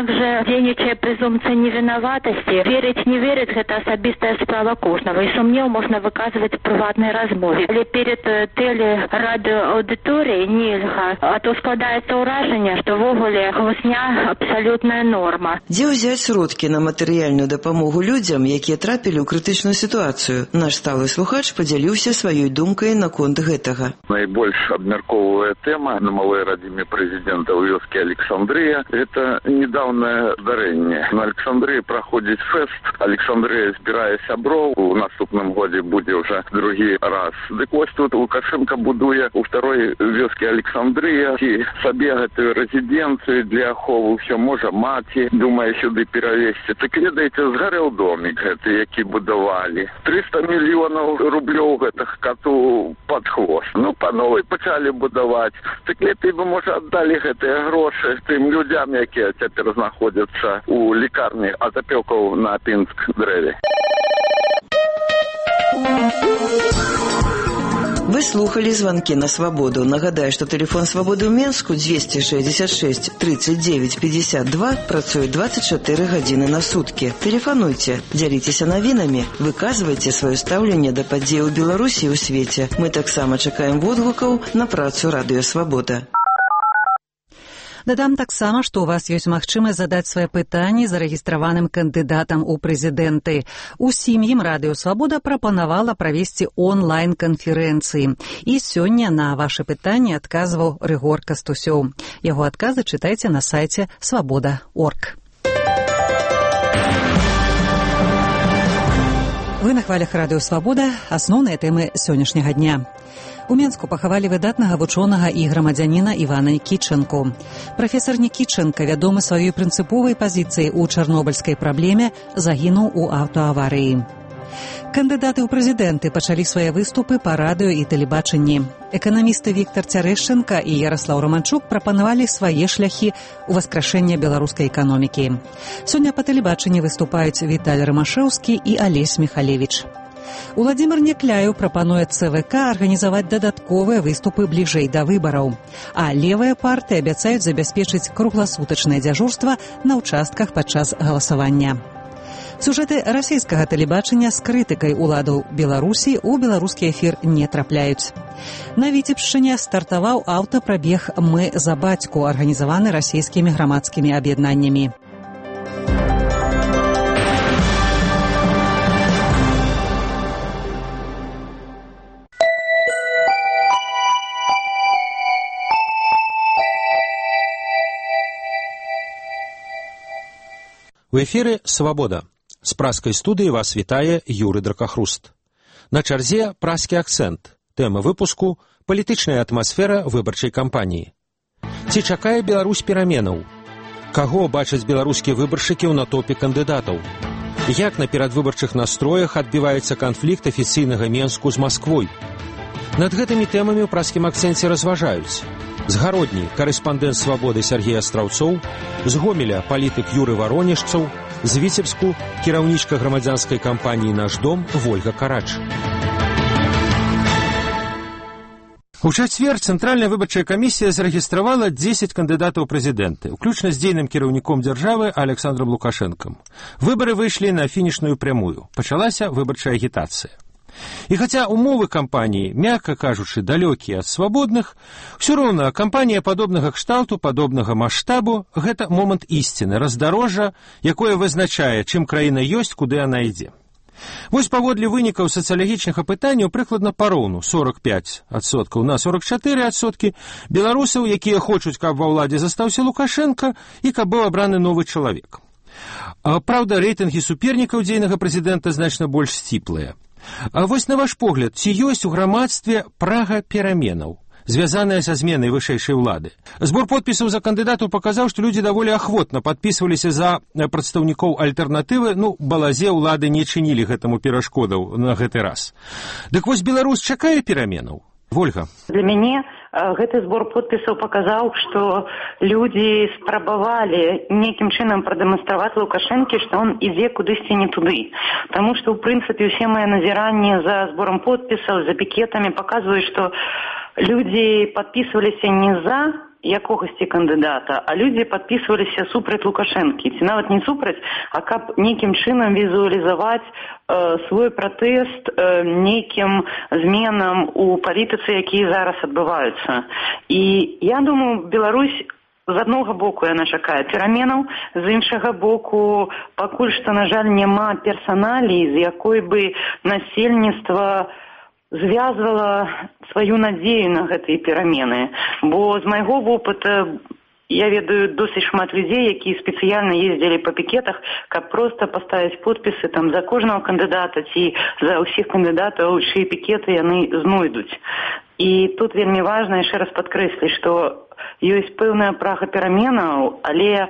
также дзейнічае презумпцыя невінаватасці. Верыць, не верыць, гэта асабістая справа кожнага. І сумнеў можна выказваць у прыватнай размове. Але перед тэлерадыоаўдыторыяй нельга, а то складаецца ўражанне, што ввогуле хлусня абсалютная норма. Дзе ўзяць сродкі на матэрыяльную дапамогу людзям, якія трапілі ў крытычную сітуацыю? Наш сталы слухач падзяліўся сваёй думкай наконт гэтага. Найбольш абмярковая тэма на малой радзіме прэзідэнта ў вёскі Александрыя – гэта недаўнае здарэнне. На Александрыі праходзіць фэст. Александрыя збірае сяброў. У наступным годзе будзе ўжо другі раз. Дык вось тут Лукашенко будуе у второй вёскі Александрыя ці сабе гэтую рэзідэнцыю для аховы. Ўсё можа маці, думае сюды перавесці. Так ведаеце, згарэў домик гэты, які будавалі. 300 мільёнаў рублёў гэтых кату пад хвост. Ну, па новай пачалі будаваць. Так лепей бы, можа, аддалі гэтыя грошы тым людзям, якія цяпер знаходзяцца у лікарні Атапёкаў на Пінск-дрэве. Вы слухали звонки на свободу. Нагадаю, что телефон свободы в Менску 266 39 52 працуе 24 гадзіны на сутки. Телефонуйте, дзяліцеся навінамі, выказвайце сваё стаўленне да падзей у Беларусі і ў свеце. Мы таксама чакаем водгукаў на працу радыё Свабода. Дадам таксама, што у вас ёсць магчымасць задаць свае пытанні зарэгістраваным кандыдатам у прэзідэнты. Усім ім радыё Свабода прапанавала правесці онлайн-канферэнцыі. І сёння на вашы пытанні адказваў Рыгор Кастусёў. Яго адказы чытайце на сайце свабода.орг. Вы на хвалях радыё Свабода. Асноўныя тэмы сённяшняга дня. У Менску пахавалі выдатнага вучонага і грамадзяніна Івана Нікітчэнку. Прафесар Нікітчэнка, вядомы сваёй прынцыповай пазіцыяй у чарнобыльскай праблеме, загінуў у аўтааварыі. Кандыдаты ў прэзідэнты пачалі свае выступы па радыё і тэлебачанні. Эканамісты Віктар Цярэшчанка і Яраслаў Романчук прапанавалі свае шляхі ў васкрашэння беларускай эканомікі. Сёння па тэлебачанні выступаюць Віталь Рамашэўскі і Алесь Міхалевіч. Уладзімір Някляеў прапануе ЦВК арганізаваць дадатковыя выступы бліжэй да выбараў. А левыя партыі абяцаюць забяспечыць кругласутачнае дзяжурства на ўчастках падчас галасавання. Сюжэты расійскага тэлебачання з крытыкай уладаў Беларусі ў беларускі эфір не трапляюць. На Віцебшчыне стартаваў аўтапрабег «Мы за бацьку», арганізаваны расійскімі грамадскімі аб'яднаннямі. У эфіры «Свабода». З праскай студыі вас вітае Юры Дракахруст. На чарзе праскі акцэнт. Тэма выпуску – палітычная атмасфера выбарчай кампаніі. Ці чакае Беларусь пераменаў? Каго бачаць беларускія выбаршчыкі ў натопе кандыдатаў? Як на перадвыбарчых настроях адбіваецца канфлікт афіцыйнага Менску з Масквой? Над гэтымі тэмамі ў праскім акцэнце разважаюць. З Гародні карэспандэнт «Свабоды» Сергей Астраўцоў, з Гомеля палітык Юры Варонежцаў, з Віцебску кіраўнічка грамадзянскай кампаніі «Наш дом» Вольга Карач. У чацвер Цэнтральная выбарчая камісія зарэгістравала 10 кандыдатаў прэзідэнты, уключна з дзейным кіраўніком дзяржавы Александром Лукашэнкам. Выбары выйшлі на фінішную прямую. Пачалася выбарчая агітацыя. І хаця умовы кампаніі, мякка кажучы, далёкія ад свабодных, ўсё роўна кампанія падобнага кшталту, падобнага маштабу – гэта момант ісціны, раздарожжа, якое вызначае, чым краіна ёсць, куды яна ідзе. Вось паводле вынікаў сацыялагічных апытанняў прыкладна пароўну 45% на 44% беларусаў, якія хочуць, каб ва ўладзе застаўся Лукашенко і каб быў абраны новы чалавек. Праўда, рэйтынгі супернікаў дзейнага прэзідэнта значна больш сціплыя. А вось на ваш погляд, ці ёсць у грамадстве прага пераменаў, звязаная са зменай вышэйшай улады? Збор подпісаў за кандыдатаў паказаў, што людзі даволі ахвотна падпісваліся за прадстаўнікоў альтэрнатывы, балазе ўлады не чынілі гэтаму перашкодаў на гэты раз. Дык вось Беларусь чакае пераменаў? Вольга. Для мяне гэты збор подпісаў паказаў, што людзі спрабавалі нейкім чынам прадэманстраваць Лукашэнкі, што он ідзе кудысьці не туды. Таму што, ў прынцыпе, усе мае назіранні за зборам подпісаў, за пікетамі паказваюць, што людзі падпісваліся не за якогасці кандыдата, а людзі падпісваліся супраць Лукашэнкі. Ці нават не супраць, а каб нейкім чынам візуалізаваць свой пратэст нейкім зменам у палітыцы, якія зараз адбываюцца. І я думаю, Беларусь з аднога боку яна чакае пераменаў, з іншага боку пакуль што, на жаль, няма персаналій, з якой бы насельніцтва звязвала сваю надзею на гэтыя перамены. Бо з майго вопыта я ведаю досыць шмат людзей, якія спецыяльна ездзілі па пікетах, каб проста паставіць подпісы там за кожнага кандыдата ці за ўсіх кандыдатаў, чыі пікеты яны знойдуць. І тут вельмі важна яшчэ раз падкрэсліць, што ёсць пэўная прага пераменаў, але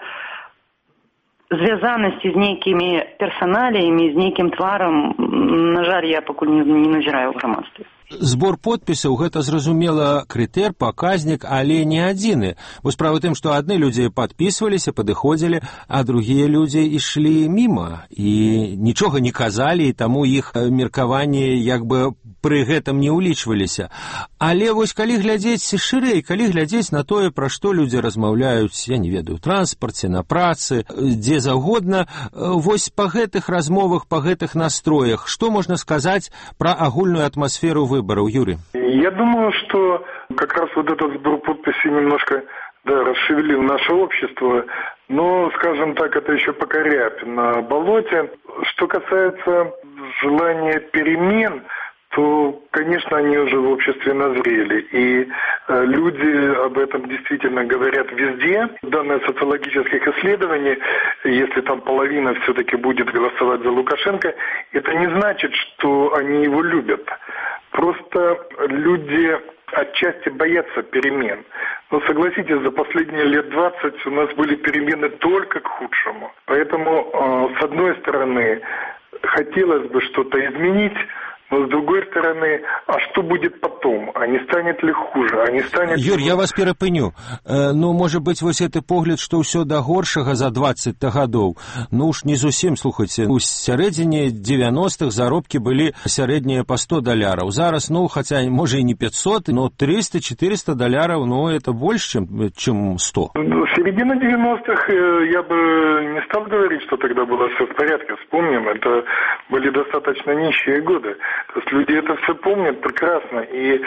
звязанасці з нейкімі персаналіямі, з нейкім тварам, на жаль, я пакуль не назіраю ў грамадстве. Збор подпісаў гэта зразумела крытэр, паказнік, але не адзіны. Бо справа ў тым, што адны людзі падпісваліся, падыходзілі, а другія людзі ішлі міма і нічога не казалі, і таму іх меркаванні як бы пры гэтым не ўлічваліся. Але вось калі глядзець шырэй, калі глядзець на тое, пра што людзі размаўляюць, я не ведаю, транспарце, на працы, дзе заўгодна, вось па гэтых размовах, па гэтых настроях, што можна сказаць пра агульную атмасферу выборов, Юрий? Я думаю, что как раз вот этот сбор подписей немножко расшевелил наше общество, но, скажем так, это еще пока рябь на болоте. Что касается желания перемен, то, конечно, они уже в обществе назрели. И люди об этом действительно говорят везде. Данные социологических исследований, если там половина все-таки будет голосовать за Лукашенко, это не значит, что они его любят. Просто люди отчасти боятся перемен. Но согласитесь, за последние лет 20 у нас были перемены только к худшему. Поэтому, с одной стороны, хотелось бы что-то изменить, но с другой стороны, а что будет потом? А не станет ли хуже? А не станет... Юр, я вас перапыню. Ну, может быть, вось гэты погляд, што ўсё да горшага за 20 гадоў. Ну уж не зусім, слухайце, у сярэдзіне 90-х заробкі былі сярэднія по $100. Зараз, ну, хотя, может, и не 500, но 300-400 $, ну, это больше, чем 100. Середина 90-х я бы не стал говорить, что тогда было все в порядке. Вспомним, это были достаточно нищие годы. То есть люди это все помнят прекрасно, и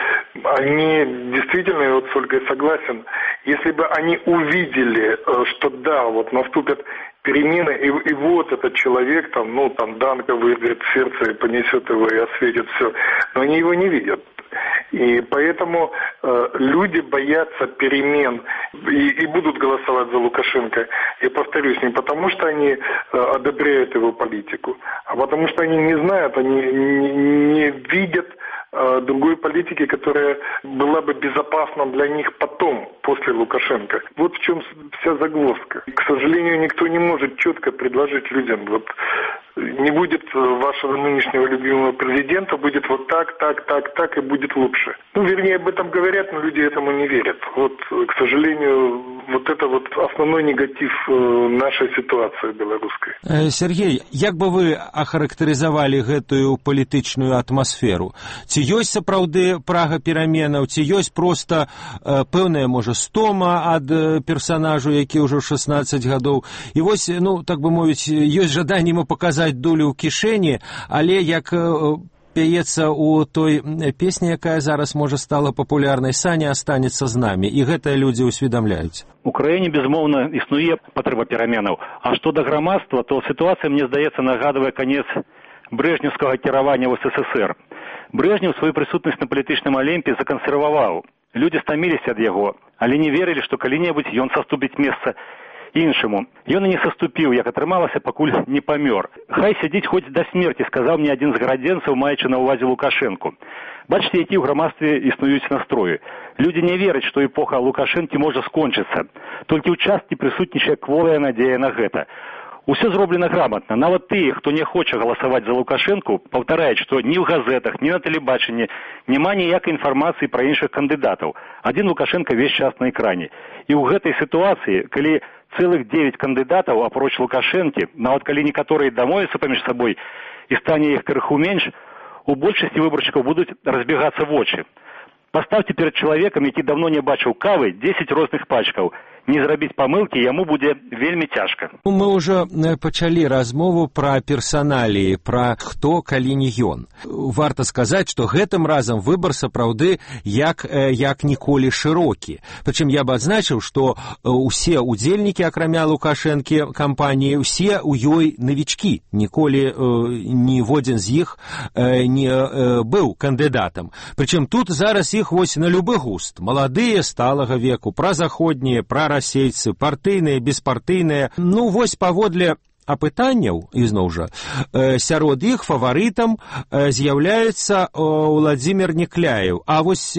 они действительно, я вот с Ольгой согласен, если бы они увидели, что да, вот наступят перемены, и вот этот человек, там, ну, там, Данка выйдет в сердце и понесет его, и осветит все, но они его не видят. И поэтому люди боятся перемен и будут голосовать за Лукашенко. И повторюсь, не потому что они одобряют его политику, а потому что они не знают, они не видят другой политики, которая была бы безопасна для них потом, после Лукашенко. Вот в чем вся загвоздка. К сожалению, никто не может четко предложить людям, вот не будет вашего нынешнего любимого президента, будет вот так, и будет лучше. Ну, вернее, об этом говорят, но люди этому не верят. Вот, к сожалению, вот это вот основной негатив нашей ситуации белорусской. Сергей, як бы вы ахарактарызавалі гэтую палітычную атмасферу? Ці ёсць сапраўды прага пераменаў, ці ёсць проста пэўная, можа, стома ад персанажу, які ўжо 16 гадоў? І вось, ну, так бы мовіць, ёсць жаданне ему паказаць долю ў кішэні, але як пяецца у той песні, якая зараз, можа, стала папулярнай, «Саня астанецца з намі», і гэта людзі ўсведамляюць. У краіне, безумоўна, існуе патрэба пераменаў. А што да грамадства, то сітуацыя, мне здаецца, нагадвае канец брэжнеўскага кіравання ў СССР. Брэжнеў сваю прысутнасць на палітычным алімпе закансерваваў. Людзі стаміліся ад яго, але не верылі, што калі-небудзь ён саступіць месца іншаму. Ён і не саступіў, як атрымалася, пакуль не памёр. Хай сядзіць хоць да смерці, сказаў мне адзін з гарадзенцаў, маючы на ўвазе Лукашэнку. Бачыце, які ў грамадстве існуюць настроі. Людзі не вераць, што эпоха Лукашэнкі можа скончыцца. Толькі ў часткі прысутнічае кволая надзея на гэта. Усё зроблена грамотна. Нават тыя, хто не хоча галасаваць за Лукашэнку, паўтараюць, што ні ў газетах, ні на тэлебачанні няма ніякай інфармацыі пра іншых кандыдатаў. Адзін Лукашенко весь час на экране. І ў гэтай сітуацыі, калі цэлых 9 кандыдатаў апроч Лукашэнкі, нават калі некаторыя дамовяцца паміж сабой і стане іх крыху менш, у большасці выбаршчыкаў будуць разбегацца вочы. Паставьте перед человеком, які давно не бачыў кавы, 10 розных пачкаў. Не зрабіць памылкі яму будзе вельмі цяжка. Мы ўжо пачалі размову пра персаналіі, пра хто, калі не ён. Варта сказаць, што гэтым разам выбар сапраўды як ніколі шырокі. Прычым я б адзначыў, што усе удзельнікі, акрамя Лукашэнкі кампаніі, усе ў ёй навічкі. Ніколі ніводзін з іх не быў кандыдатам. Прычым тут зараз іх вось на любы густ. Маладыя, сталага веку, празаходнія, расейцы, партыйныя, беспартыйныя. Ну, вось паводле апытанняў, ізноў жа, сярод іх фаварытам з'яўляецца Владзімір Некляеў. А вось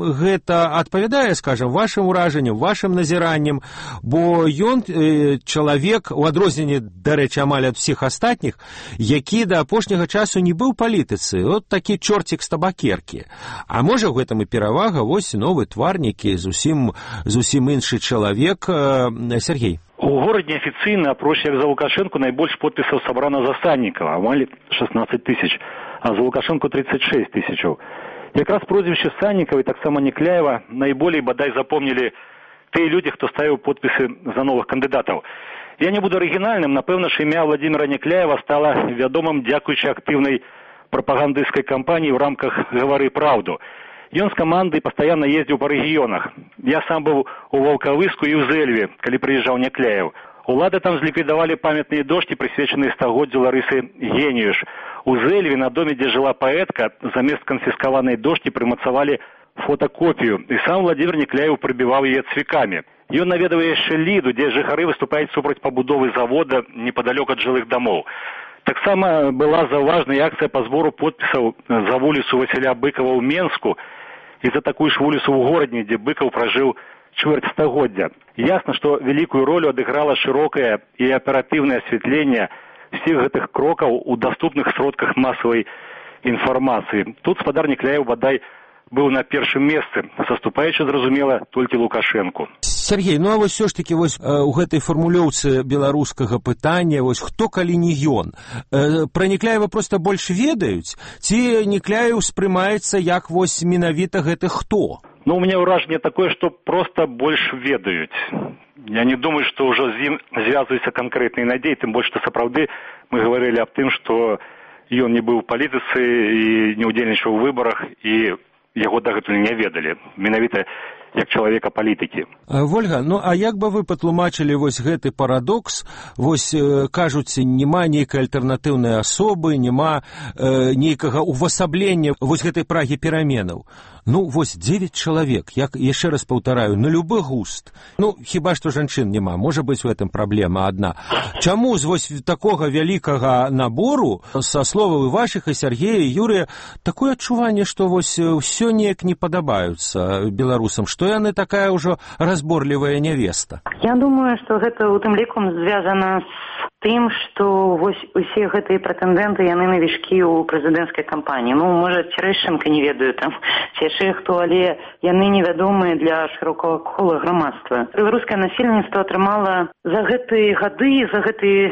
гэта адпавядае, скажам, вашым уражанням, вашым назіранням, бо ён чалавек, у адрозненне, дарэчы, амаль ад усіх астатніх, які да апошняга часу не быў палітыцы, от такі чорцік з табакеркі. А можа, ў гэтым і перавага, вось новы твар, нейкі зусім іншы чалавек. Сергей. У горадзе афіцыйна, апроч як за Лукашэнку, найбольш подпісаў сабрана за Саннікава, амаль 16 тысяч, а за Лукашэнку 36 тысячаў. Якраз прозвішча Саннікава і таксама Некляева найболей бадай запомнілі тыя людзі, хто ставіў подпісы за новых кандыдатаў. Я не буду арыгінальным, напэўна ж імя Владзіміра Некляева стала вядомым дзякуючы актыўнай прапагандысцкай кампаніі ў рамках «Гавары праўду». Ён з камандай пастаянна ездзіў па рэгіёнах. Я сам быў у Ваўкавыску і ў Зэльве, калі прыязджаў Некляеў. Улады там зліквідавалі памятныя дошкі, прысвечаныя стагоддзю Ларысы Геніюш. У Зэльве, на доме, дзе жыла паэтка, замест канфіскаванай дошкі прымацавалі фотакопію, і сам Владзімір Некляеў прыбіваў яе цвікамі. Ён наведавае яшчэ Ліду, дзе жыхары выступаюць супраць пабудовы завода непадалёк ад жылых дамоў. Таксама была заўважная акцыя па збору подпісаў за вуліцу Васіля Быкова ў Менску і за такую ж вуліцу ў Горадні, дзе Быкаў пражыў чвэрць стагоддзя. Ясна, што вялікую ролю адыграла шырокае і аператыўнае асвятленне всіх гэтых крокаў у даступных сродках масавай інфармацыі. Тут спадар Некляеў бадай быў на першым месцы, саступаючы, зразумела, толькі Лукашэнку. Сергей, ну а вось все ж таки вось у гэтай фармулёўцы беларускага пытання, вось хто калі не ён? Пра Некляева проста больш ведаюць? Ці Некляеў спрымаецца як вось менавіта гэты хто? Ну, у меня ўражанне такое, што проста больш ведаюць. Я не думаю, што ўжо з ім звязваюцца канкрэтныя надзеі, тым больш, што сапраўды мы гаварылі аб тым, што ён не быў у палітыцы і не ўдзельнічаў у выбарах, і яго дагэтуль не ведалі. Менавіта як чалавека палітыкі. Вольга, ну а як бы вы патлумачылі вось гэты парадокс? Вось кажуць, няма нейкай альтэрнатыўнай асобы, няма нейкага увасаблення вось гэтай прагі пераменаў. Ну, вось 9 чалавек, як яшчэ раз паўтараю, на любы густ. Ну, хіба што жанчын няма, можа быць у гэтым праблема адна. Чаму з вось такога вялікага набору, са словаў вашых і Сергея, і Юрыя, такое адчуванне, што вось ўсё неяк не падабаюцца беларусам, што яны такая ўжо разборлівая нявеста? Я думаю, што гэта ў тым ліку звязана з тым, што вось усе гэтыя прэтэндэнты, яны навічкі ў прэзідэнцкай кампаніі. Ну, можа, Цярэшчэнка не ведаю там, ці яшчэ хто, але яны невядомыя для шырокага кола грамадства. Беларускае насельніцтва атрымала за гэтыя гады, за гэтыя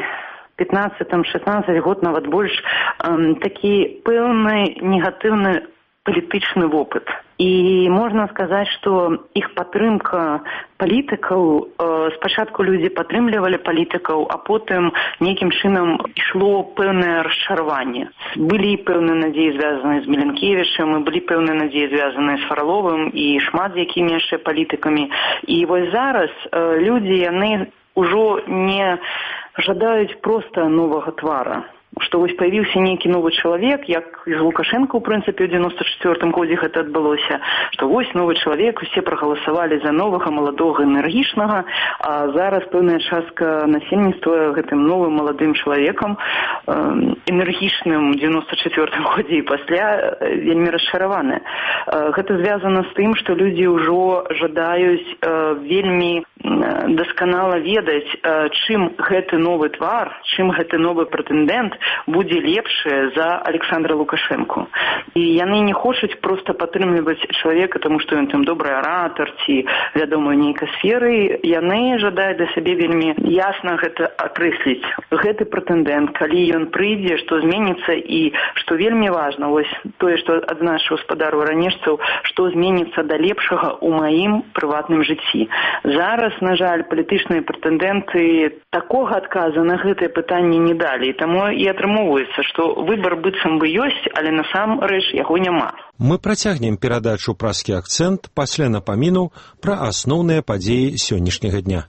15-16 год, нават больш, такі пэўны негатыўны палітычны вопыт. І можна сказаць, што іх падтрымка палітыкаў, спачатку людзі падтрымлівалі палітыкаў, а потым нейкім чынам ішло пэўнае расчараванне. Былі пэўныя надзеі звязаныя з Міленкевічам, і былі пэўныя надзеі звязаныя з Фраловым і шмат з якімі яшчэ палітыкамі. І вось зараз людзі, яны ўжо не жадаюць проста новага твара. Што вось паявіўся нейкі новы чалавек, як з Лукашэнка, у прынцыпе, ў 94-м годзе гэта адбылося, што вось новы чалавек, усе прагаласавалі за новага, маладога, энергічнага, а зараз пэўная частка насельніцтва гэтым новым маладым чалавекам, энергічным ў 94-м годзе і пасля, вельмі расчараваны. Гэта звязана з тым, што людзі ўжо жадаюць вельмі дасканала ведаць, чым гэты новы твар, чым гэты новы прэтэндэнт будзе лепшы за Александра Лукашэнку. І яны не хочуць проста падтрымліваць чалавека, таму што ён там добры аратар ці вядомы нейкай сферы. Яны жадаюць да сябе вельмі ясна гэта акрэсліць. Гэты прэтэндэнт, калі ён прыйдзе, што зменіцца і што вельмі важна, вось тое, што адзначыў спадар варанежцаў, што зменіцца да лепшага ў маім прыватным жыцці. Зараз, на жаль, палітычныя прэтэндэнты такога адказу на гэтае пытанне не далі. І таму і атрымоўваецца, што выбар быццам бы ёсць, але насамрэч яго няма. Мы працягнем перадачу «Праскі акцэнт» пасля напаміну пра асноўныя падзеі сённяшняга дня.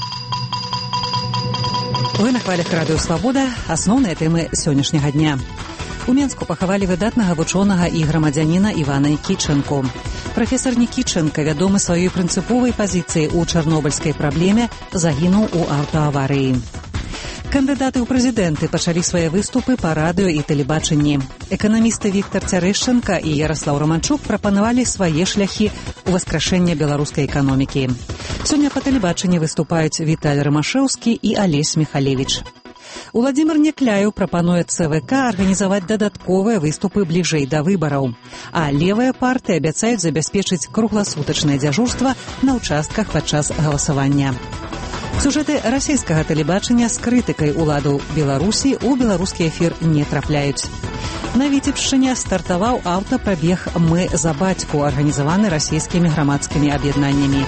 Вы на хвалях радыё «Свабода». Асноўныя тэмы сённяшняга дня. У Менску пахавалі выдатнага вучонага і грамадзяніна Івана Нікітчэнку. Прафесар Нікітчэнка, вядомы сваёй прынцыповай пазіцыяй у чарнобыльскай праблеме, загінуў у аўтааварыі. Кандыдаты ў прэзідэнты пачалі свае выступы па радыё і тэлебачанні. Эканамісты Віктар Цярэшчанка і Яраслаў Раманчук прапанавалі свае шляхі ў васкрашэння беларускай эканомікі. Сёння па тэлебачанні выступаюць Віталь Рамашэўскі і Алесь Міхалевіч. Уладзімір Някляеў прапануе ЦВК арганізаваць дадатковыя выступы бліжэй да выбараў. А левыя партыі абяцаюць забяспечыць кругласутачнае дзяжурства на ўчастках падчас галасавання. Сюжэты расійскага тэлебачання з крытыкай уладаў Беларусі ў беларускі эфір не трапляюць. На Віцебшчыне стартаваў аўтапрабег «Мы за бацьку», арганізаваны расійскімі грамадскімі аб'яднаннямі.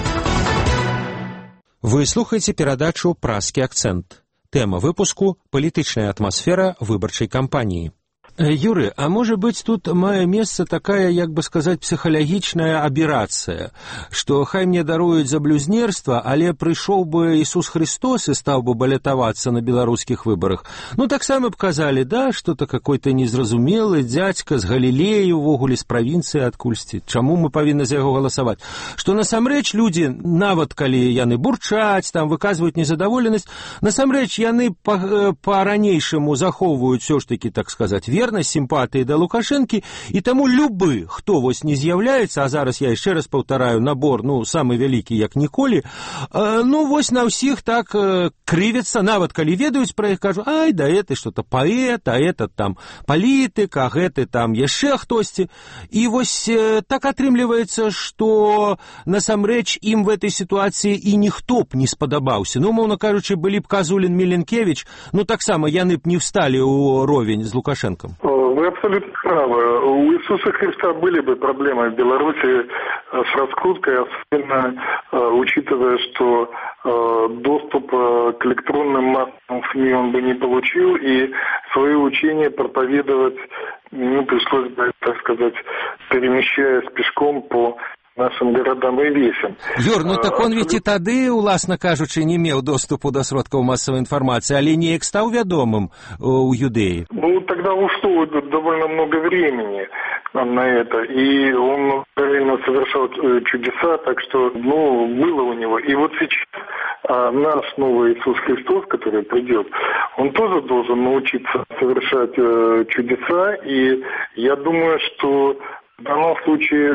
Вы слухаеце перадачу «Праскі акцэнт». Тэма выпуску – палітычная атмасфера выбарчай кампаніі. Юры, а может быть тут мае месца такая, як бы сказаць, псіхалагічная аберацыя, што хай мне даруюць за блюзнерства, але прыйшоў бы Ісус Христос і стаў бы балятавацца на беларускіх выбарах. Ну, таксама б казалі, да, што-то какой-то незразумелы дзядзька з Галілеі, увогуле з правінцыі адкульсьці. Чаму мы павінны за яго галасаваць? Што насамрэч людзі, нават калі яны бурчаць, там выказваюць незадаволенасць, насамрэч яны па-ранейшаму захоўваюць ўсё ж такі, так сказаць, сімпатыі да Лукашэнкі, і таму любы, хто вось не з'яўляецца, а зараз я яшчэ раз паўтараю, набор, ну, самы вялікі, як ніколі, ну, вось на ўсіх так крывяцца, нават калі ведаюць пра іх, кажу, ай, да это што-то паэт, а этот там палітык, а гэты там яшчэ хтосьці. І вось так атрымліваецца, што насамрэч ім в этой сітуацыі і ніхто б не спадабаўся. Ну, умоўна кажучы, былі б Казулін, Міленкевіч, ну, таксама яны б не всталі ў ровень з Лукашэнкам. Вы абсолютно правы. У Иисуса Христа были бы проблемы в Беларуси с раскруткой, особенно учитывая, что доступ к электронным массовым СМИ он бы не получил, и свои учения проповедовать ему пришлось бы, так сказать, перемещаясь пешком по нашим городам и весям. Юр, ну так он ведь і тады, уласна кажучы, не меў доступу до сродкаў масавай інфармацыі, але неяк стаў вядомым у Юдэі. Ну, тогда ушло довольно много времени на это, и он реально совершал чудеса, так что, ну, было у него. И вот сейчас наш новый Иисус Христос, который придет, он тоже должен научиться совершать чудеса, и я думаю, что в данном случае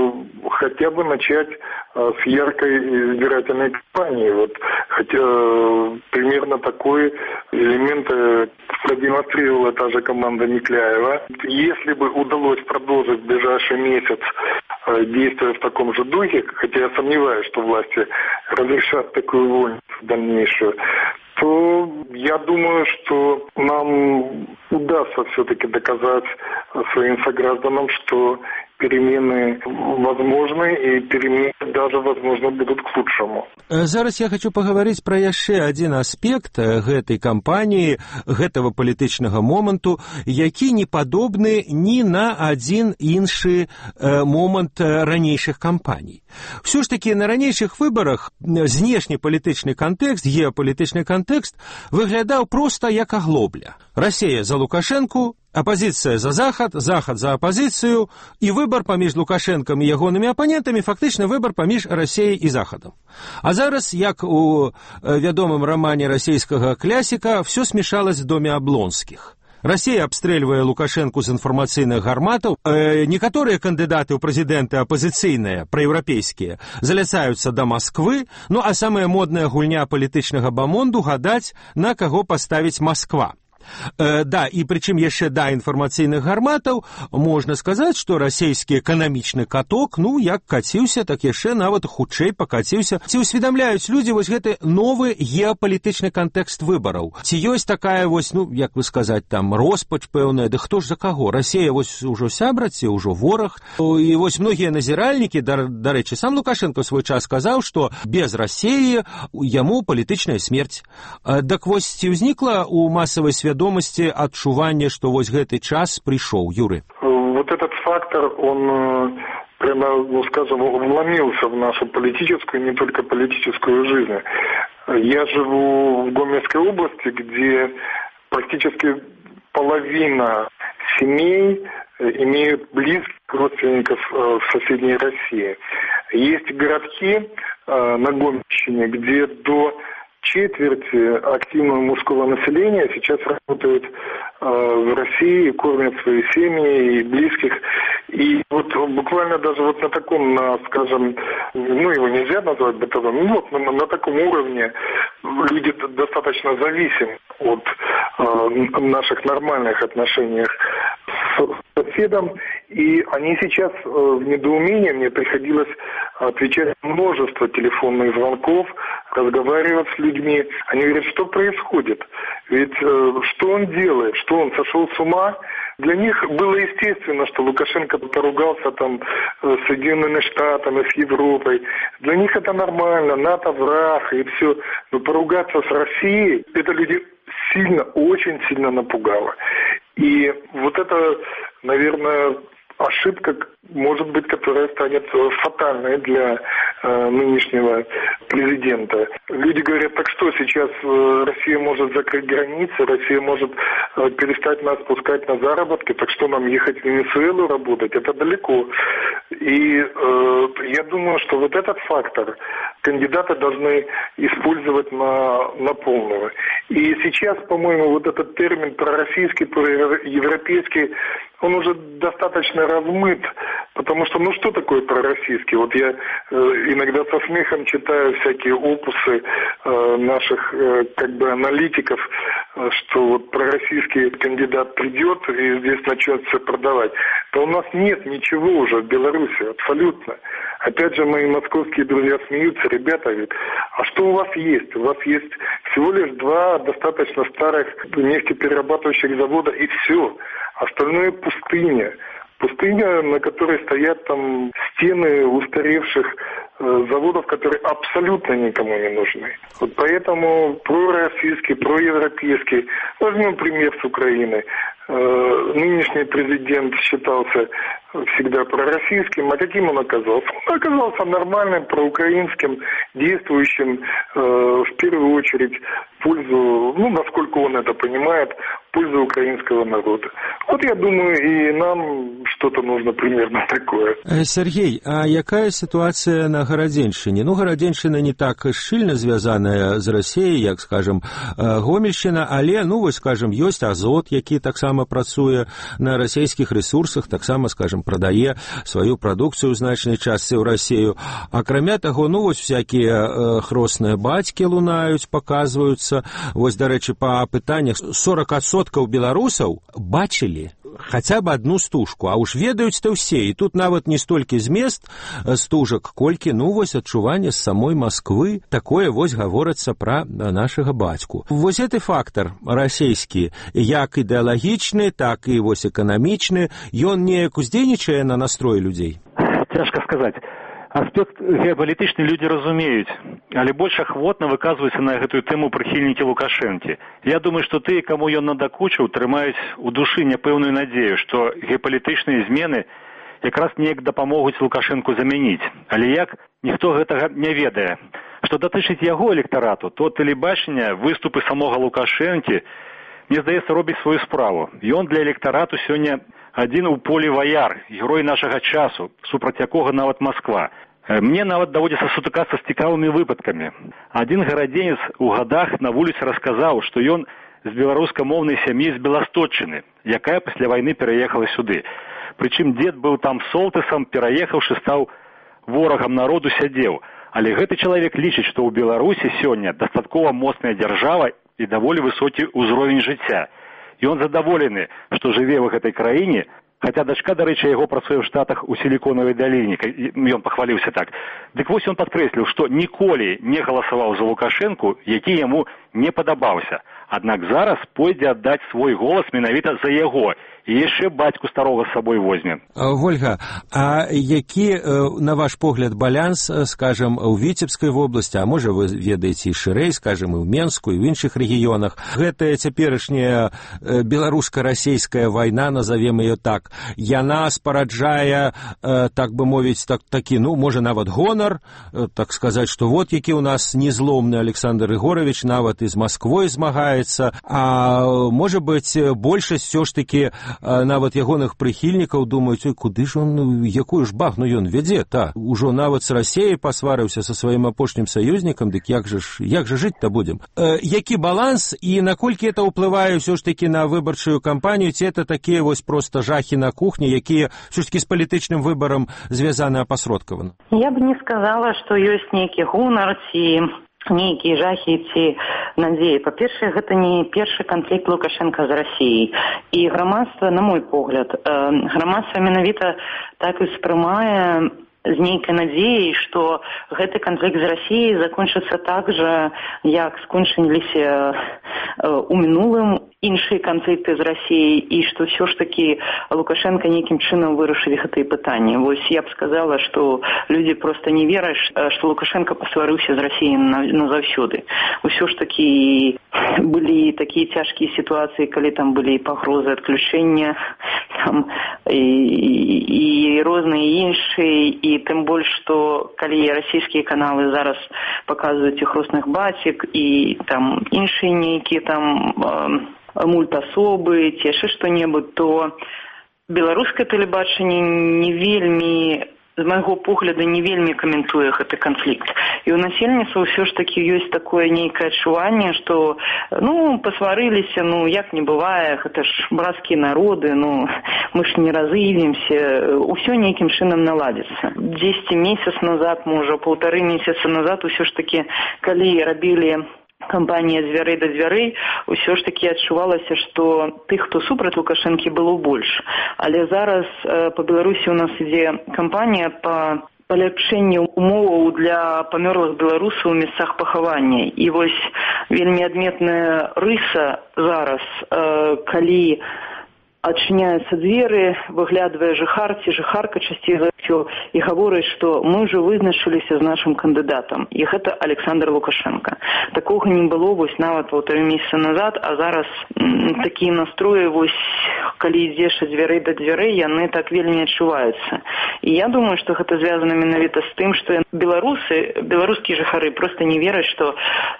хотя бы начать с яркой избирательной кампании. Вот, хотя примерно такой элемент продемонстрировала та же команда Некляева. Если бы удалось продолжить в ближайший месяц действия в таком же духе, хотя я сомневаюсь, что власти разрешат такую вольницу дальнейшую, то я думаю, что нам удастся все-таки доказать своим согражданам, что перемены возможны, и перемены даже, возможно, будут к лучшему. Зараз я хочу паговорыць пра яшчэ адзін аспект гэтай кампаніі, гэтага палітычнага моманту, які не падобны ні на адзін іншы момант ранейшых кампаній. Все ж таки на ранейшых выбарах знешнепалітычны кантэкст, геапалітычны кантэкст выглядаў проста як аглобля. Расія за Лукашэнку, апозіцыя за Захад, Захад за апозіцыю, і выбар паміж Лукашэнкам і ягонымі апанентамі фактычна выбар паміж Расіяй і Захадам. А зараз, як у вядомым рамане расійскага клясіка, все смешалось в доме Облонских. Расія абстрэльвае Лукашэнку з інфармацыйных гарматаў. Некаторыя кандыдаты ў прэзідэнты апазіцыйныя, праеўрапейскія, заляцаюцца да Масквы, ну а самая модная гульня палітычнага бамонду гадаць, на каго паставіць Масква. Да, і прычым яшчэ да інфармацыйных гарматаў можна сказаць, што расійскі эканамічны каток, ну, як каціўся, так яшчэ нават хутчэй пакаціўся. Ці ўсведамляюць людзі вось гэты новы геапалітычны кантэкст выбараў? Ці ёсць такая вось, ну, як вы сказаць, там, роспач пэўная, ды хто ж за каго? Расія вось ужо сябра, ці ўжо вораг? І вось многія назіральнікі, дарэчы, сам Лукашенко свой час сказаў, што без Расіі яму палітычная смерць. Дак вось, ці ўзнікла ў масавай свядомасці адчуванне, што вось гэты час пришел, Юрий? Вот этот фактор, он прямо, ну, скажем, вломился в нашу политическую, не только политическую жизнь. Я живу в Гомельской области, где практически половина семей имеют близких родственников в соседней России. Есть городки на Гомельщине, где до четверти активного мужского населения сейчас работают в России, кормят свои семьи и близких. И вот буквально даже вот на таком, скажем, ну его нельзя назвать бытовым, ну вот на таком уровне люди достаточно зависимы от наших нормальных отношений с соседом. И они сейчас в недоумении, мне приходилось отвечать на множество телефонных звонков, разговаривать с людьми. Они говорят, что происходит? Ведь что он делает? Что он сошел с ума? Для них было естественно, что Лукашенко поругался там с Соединенными Штатами, с Европой. Для них это нормально, НАТО враг и все. Но поругаться с Россией, это люди сильно, очень сильно напугало. И вот это, наверное, ошибка, может быть, которая станет фатальной для нынешнего президента. Люди говорят, так что сейчас Россия может закрыть границы, Россия может перестать нас пускать на заработки, так что нам ехать в Венесуэлу работать? Это далеко. И я думаю, что вот этот фактор кандидаты должны использовать на полную. И сейчас, по-моему, вот этот термин пророссийский, проевропейский, он уже достаточно размыт, потому что, ну что такое пророссийский? Вот я иногда со смехом читаю всякие опусы наших как бы аналитиков, что вот пророссийский кандидат придет и здесь начнет все продавать. То у нас нет ничего уже в Беларуси, абсолютно. Опять же, мои московские друзья смеются, ребята, ведь, а что у вас есть? У вас есть всего лишь 2 достаточно старых нефтеперерабатывающих завода и все. Остальное пустыня. Пустыня, на которой стоят там стены устаревших заводов, которые абсолютно никому не нужны. Вот поэтому пророссийский, проевропейский. Возьмем пример с Украины. Нынешний президент считался всегда пророссийским, а каким он оказался? Он оказался нормальным, проукраинским, действующим в первую очередь в пользу, ну, насколько он это понимает, в пользу украинского народа. Вот я думаю, и нам что-то нужно примерно такое. Сергей, а якая ситуация на Гарадзеншчыне? Ну, Гарадзеншчына не так шчыльна звязаная з Расіяй, як, скажем, Гомельшчына, але, ну, вось, скажем, ёсць Азот, які таксама працуе на расійскіх рэсурсах, таксама, скажем, прадае сваю прадукцыю ў значнай частцы ў Расію. Акрамя таго, ну, вось всякія хросныя бацькі лунаюць, паказваюцца. Вось, дарэчы, па пытаннях 40% беларусаў бачылі хаця бы одну стужку, а уж ведаюць-то ўсе, і тут нават не столькі змест стужак, колькі, ну, вось адчуванне з самой Москвы, такое вось гаворыцца пра нашага бацьку. Вось гэты фактор расійскі, як ідэалагічны, так і вось эканамічны, ён неяк уздзейнічае на настрой людзей? Цяжка сказаць. Аспект геапалітычны людзі разумеюць, але больш ахвотна выказваюцца на гэтую тэму прыхільнікі Лукашэнкі. Я думаю, што тыя, каму ён надакучыў, трымаюць у душы няпэўную надзею, што геапалітычныя змены якраз неяк дапамогуць Лукашэнку замяніць. Але як, ніхто гэтага не ведае. Што датычыць яго электарату, то тэлебачання, выступы самога Лукашэнкі, мне здаецца, робіць сваю справу. Ён для электарату сёння адзін у полі ваяр, герой нашага часу, супраць якога нават Москва. Мне нават даводзіцца сутыкацца з цікавымі выпадкамі. Адзін гарадзенец у гадах на вуліцы расказаў, што ён з беларускамоўнай сям'і з Беласточчыны, якая пасля вайны пераехала сюды. Прычым дзед быў там солтысам, пераехаўшы, стаў ворагам народу, сядзеў. Але гэты чалавек лічыць, што ў Беларусі сёння дастаткова моцная дзяржава і даволі высокі ўзровень жыцця. Ён задаволены, што жыве ў гэтай краіне, хаця дачка, дарэчы, яго працуе ў Штатах у Сіліконавай даліне, ён пахваліўся так. Дык вось ён падкрэсліў, што ніколі не галасаваў за Лукашэнку, які яму не падабаўся. Аднак зараз пойдзе аддаць свой голас менавіта за яго. І яшчэ бацьку старога з сабой возьме. Вольга, а які, на ваш погляд, баланс, скажем, у Віцебскай вобласці, а можа вы ведаеце і шырэй, скажем, і ў Менску, і ў іншых рэгіёнах, гэтая цяперашняя беларуска-расейская вайна, назовем ее так, яна спараджае, так бы мовіць, такі, ну, можа, нават гонар, так сказаць, што вот які у нас незломны Александр Ігорович, нават і з Масквой змагаецца, а можа быць, большасць все ж таки нават ягоных прыхільнікаў думаюць, ой, куды ж он, якую ж багну ён вядзе, ужо нават з Расеяй пасварыўся са сваім апошнім саюзнікам, дык як жа жыць-то будзем? Які баланс і наколькі это ўплывае ўсё ж такі на выбарчую кампанію, ці это такія вось проста жахі на кухні, якія ўсё ж такі з палітычным выбарам звязаны апасродкаваны? Я бы не сказала, што ёсць нейкі гонар ці нейкія жахі ці надзеі. Па-першае, гэта не першы канфлікт Лукашенка з Расіяй. І грамадства, на мой погляд, грамадства менавіта так і ўспрымае з нейкай надзеяй, што гэты канфлікт з Расіяй закончыцца так жа, як скончыліся у мінулым іншыя канфлікты з Расіяй, і што ўсё ж такі Лукашенко нейкім чынам вырашыць гэтыя пытанні. Вось я б сказала, што людзі проста не вераць, што Лукашенко пасварыўся з Расіяй назаўсёды. Усё ж такі былі такія цяжкія сітуацыі, калі там былі пагрозы адключэння там, і розныя іншыя, і тым больш, што калі расійскія каналы зараз паказваюць іх розных бацік і там іншыя нейкія там мультасобы, ці яшчэ што-небудзь, то беларускае тэлебачанне не вельмі, з майго погляду, не вельмі каментуе гэты канфлікт. І ў насельніцтва ўсё ж такі ёсць такое нейкае адчуванне, што, пасварыліся, як не бывае, гэта ж брацкія народы, мы ж не разыдземся, усё нейкім чынам наладзіцца. 10 месяц назад, можа, 1,5 месяца назад, усё ж такі, калі рабілі кампанія «Звярэй да дзвярэй», усё ж такі адчувалася, што тых, хто супраць Лукашэнкі, было больш. Але зараз па Беларусі у нас ідзе кампанія па паляпшэнню умоваў для памёрлых беларусаў у месцах пахавання. І вось вельмі адметная рыса зараз, калі адчыняюцца дзверы, выглядвае жыхар ці жыхарка, часцей за ўсё, і гаворыць, што мы ўжо вызначыліся з нашым кандыдатам, і гэта Александр Лукашенко. Такога не было вось нават 1,5 месяца назад, а зараз такія настроі, вось калі ідзеш ад дзвярэй да дзвярэй, яны так вельмі адчуваюцца. І я думаю, што гэта звязана менавіта з тым, што беларускія жыхары проста не вераць, што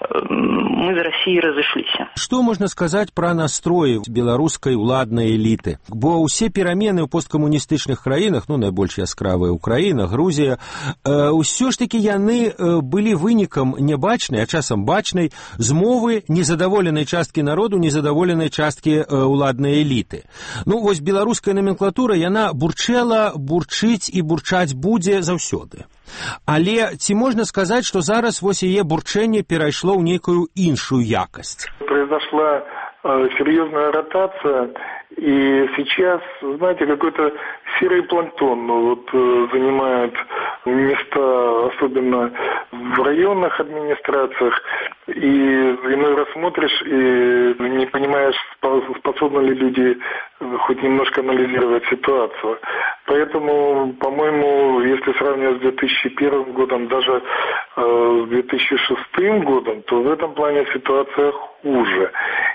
мы з Расіяй разышліся. Што можна сказаць пра настроі беларускай уладнай эліты? Бо ўсе перамены ў посткамуністычных краінах, найбольш яскравая Украіна, Грузія, ўсё ж такі яны былі вынікам нябачнай, а часам бачнай змовы незадаволенай часткі народу, незадаволенай часткі уладнай эліты. Вось беларуская номенклатура, яна бурчэла, бурчыць і бурчаць будзе заўсёды. Але ці можна сказаць, што зараз вось яе бурчэнне перайшло ў нейкую іншую якасць? Произошла серьезная ротация, и сейчас, знаете, какой-то серый планктон занимает места, особенно в районных администрациях, и иной раз смотришь и не понимаешь, способны ли люди хоть немножко анализировать ситуацию. Поэтому, по-моему, если сравнивать с 2001 годом, даже с 2006 годом, то в этом плане ситуация хуже.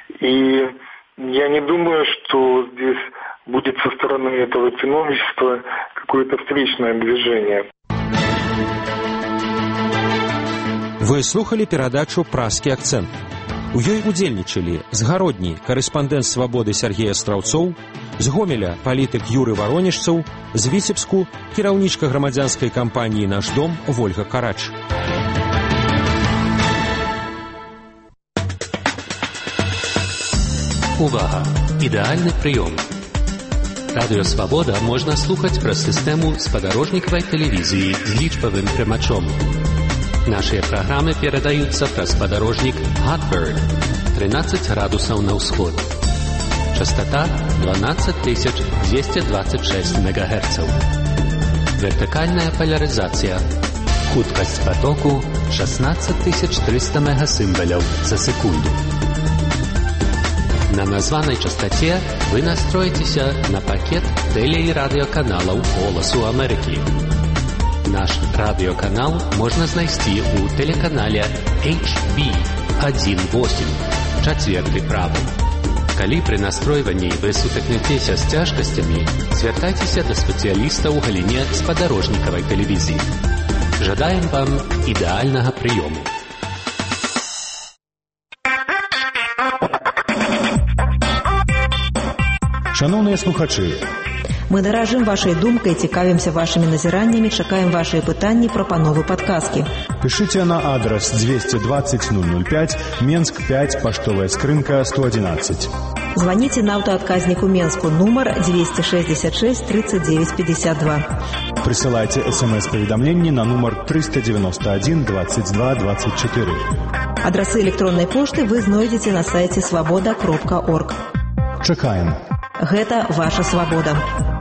И я не думаю, что здесь будет со стороны этого чиновничества какое-то встречное движение. Вы слухали перадачу «Празкі акцэнт». У ёй удзельнічалі з Гародні карэспандэнт «Свабоды» Сергей Астраўцоў, з Гомеля палітык Юры Варонежцаў, з Віцебску кіраўнічка грамадзянскай кампаніі «Наш дом» Вольга Карач. Увага! Ідэальны прыём. Радыё «Свабода» можна слухаць праз сістэму спадарожнікавай тэлевізіі з лічбавым прымачом. Нашыя праграмы перадаюцца праз спадарожнік Hotbird 13 градусаў на ўсход. Частота 12226 МГц. Вертыкальная поляризация. Хуткость потоку 16300 мегасимволов за секунду. На названной частоте вы настроитесь на пакет теле- и радиоканалов «Голосу Америки». Наш радиоканал можно найти у телеканале HB18, четвертый правый. Калі пры настройванні вы сутыкнецеся з цяжкасцямі, звяртайцеся да спецыяліста ў галіне спадарожнікавай тэлевізіі. Жадаем вам ідэальнага прыёму. Шановныя слухачы, мы даражым вашай думкай, цікавімся вашымі назіраннямі, чакаем вашыя пытанні, прапановы, падказкі. Пишите на адрес 220 005, Менск 5, поштовая скрынка 111. Звоните на автоотказнику Менску, номер 266 39 52. Присылайте СМС-поведомления на номер 391 22 24. Адресы электронной почты вы знойдете на сайте svoboda.org. Чакаем. Гэта ваша свабода.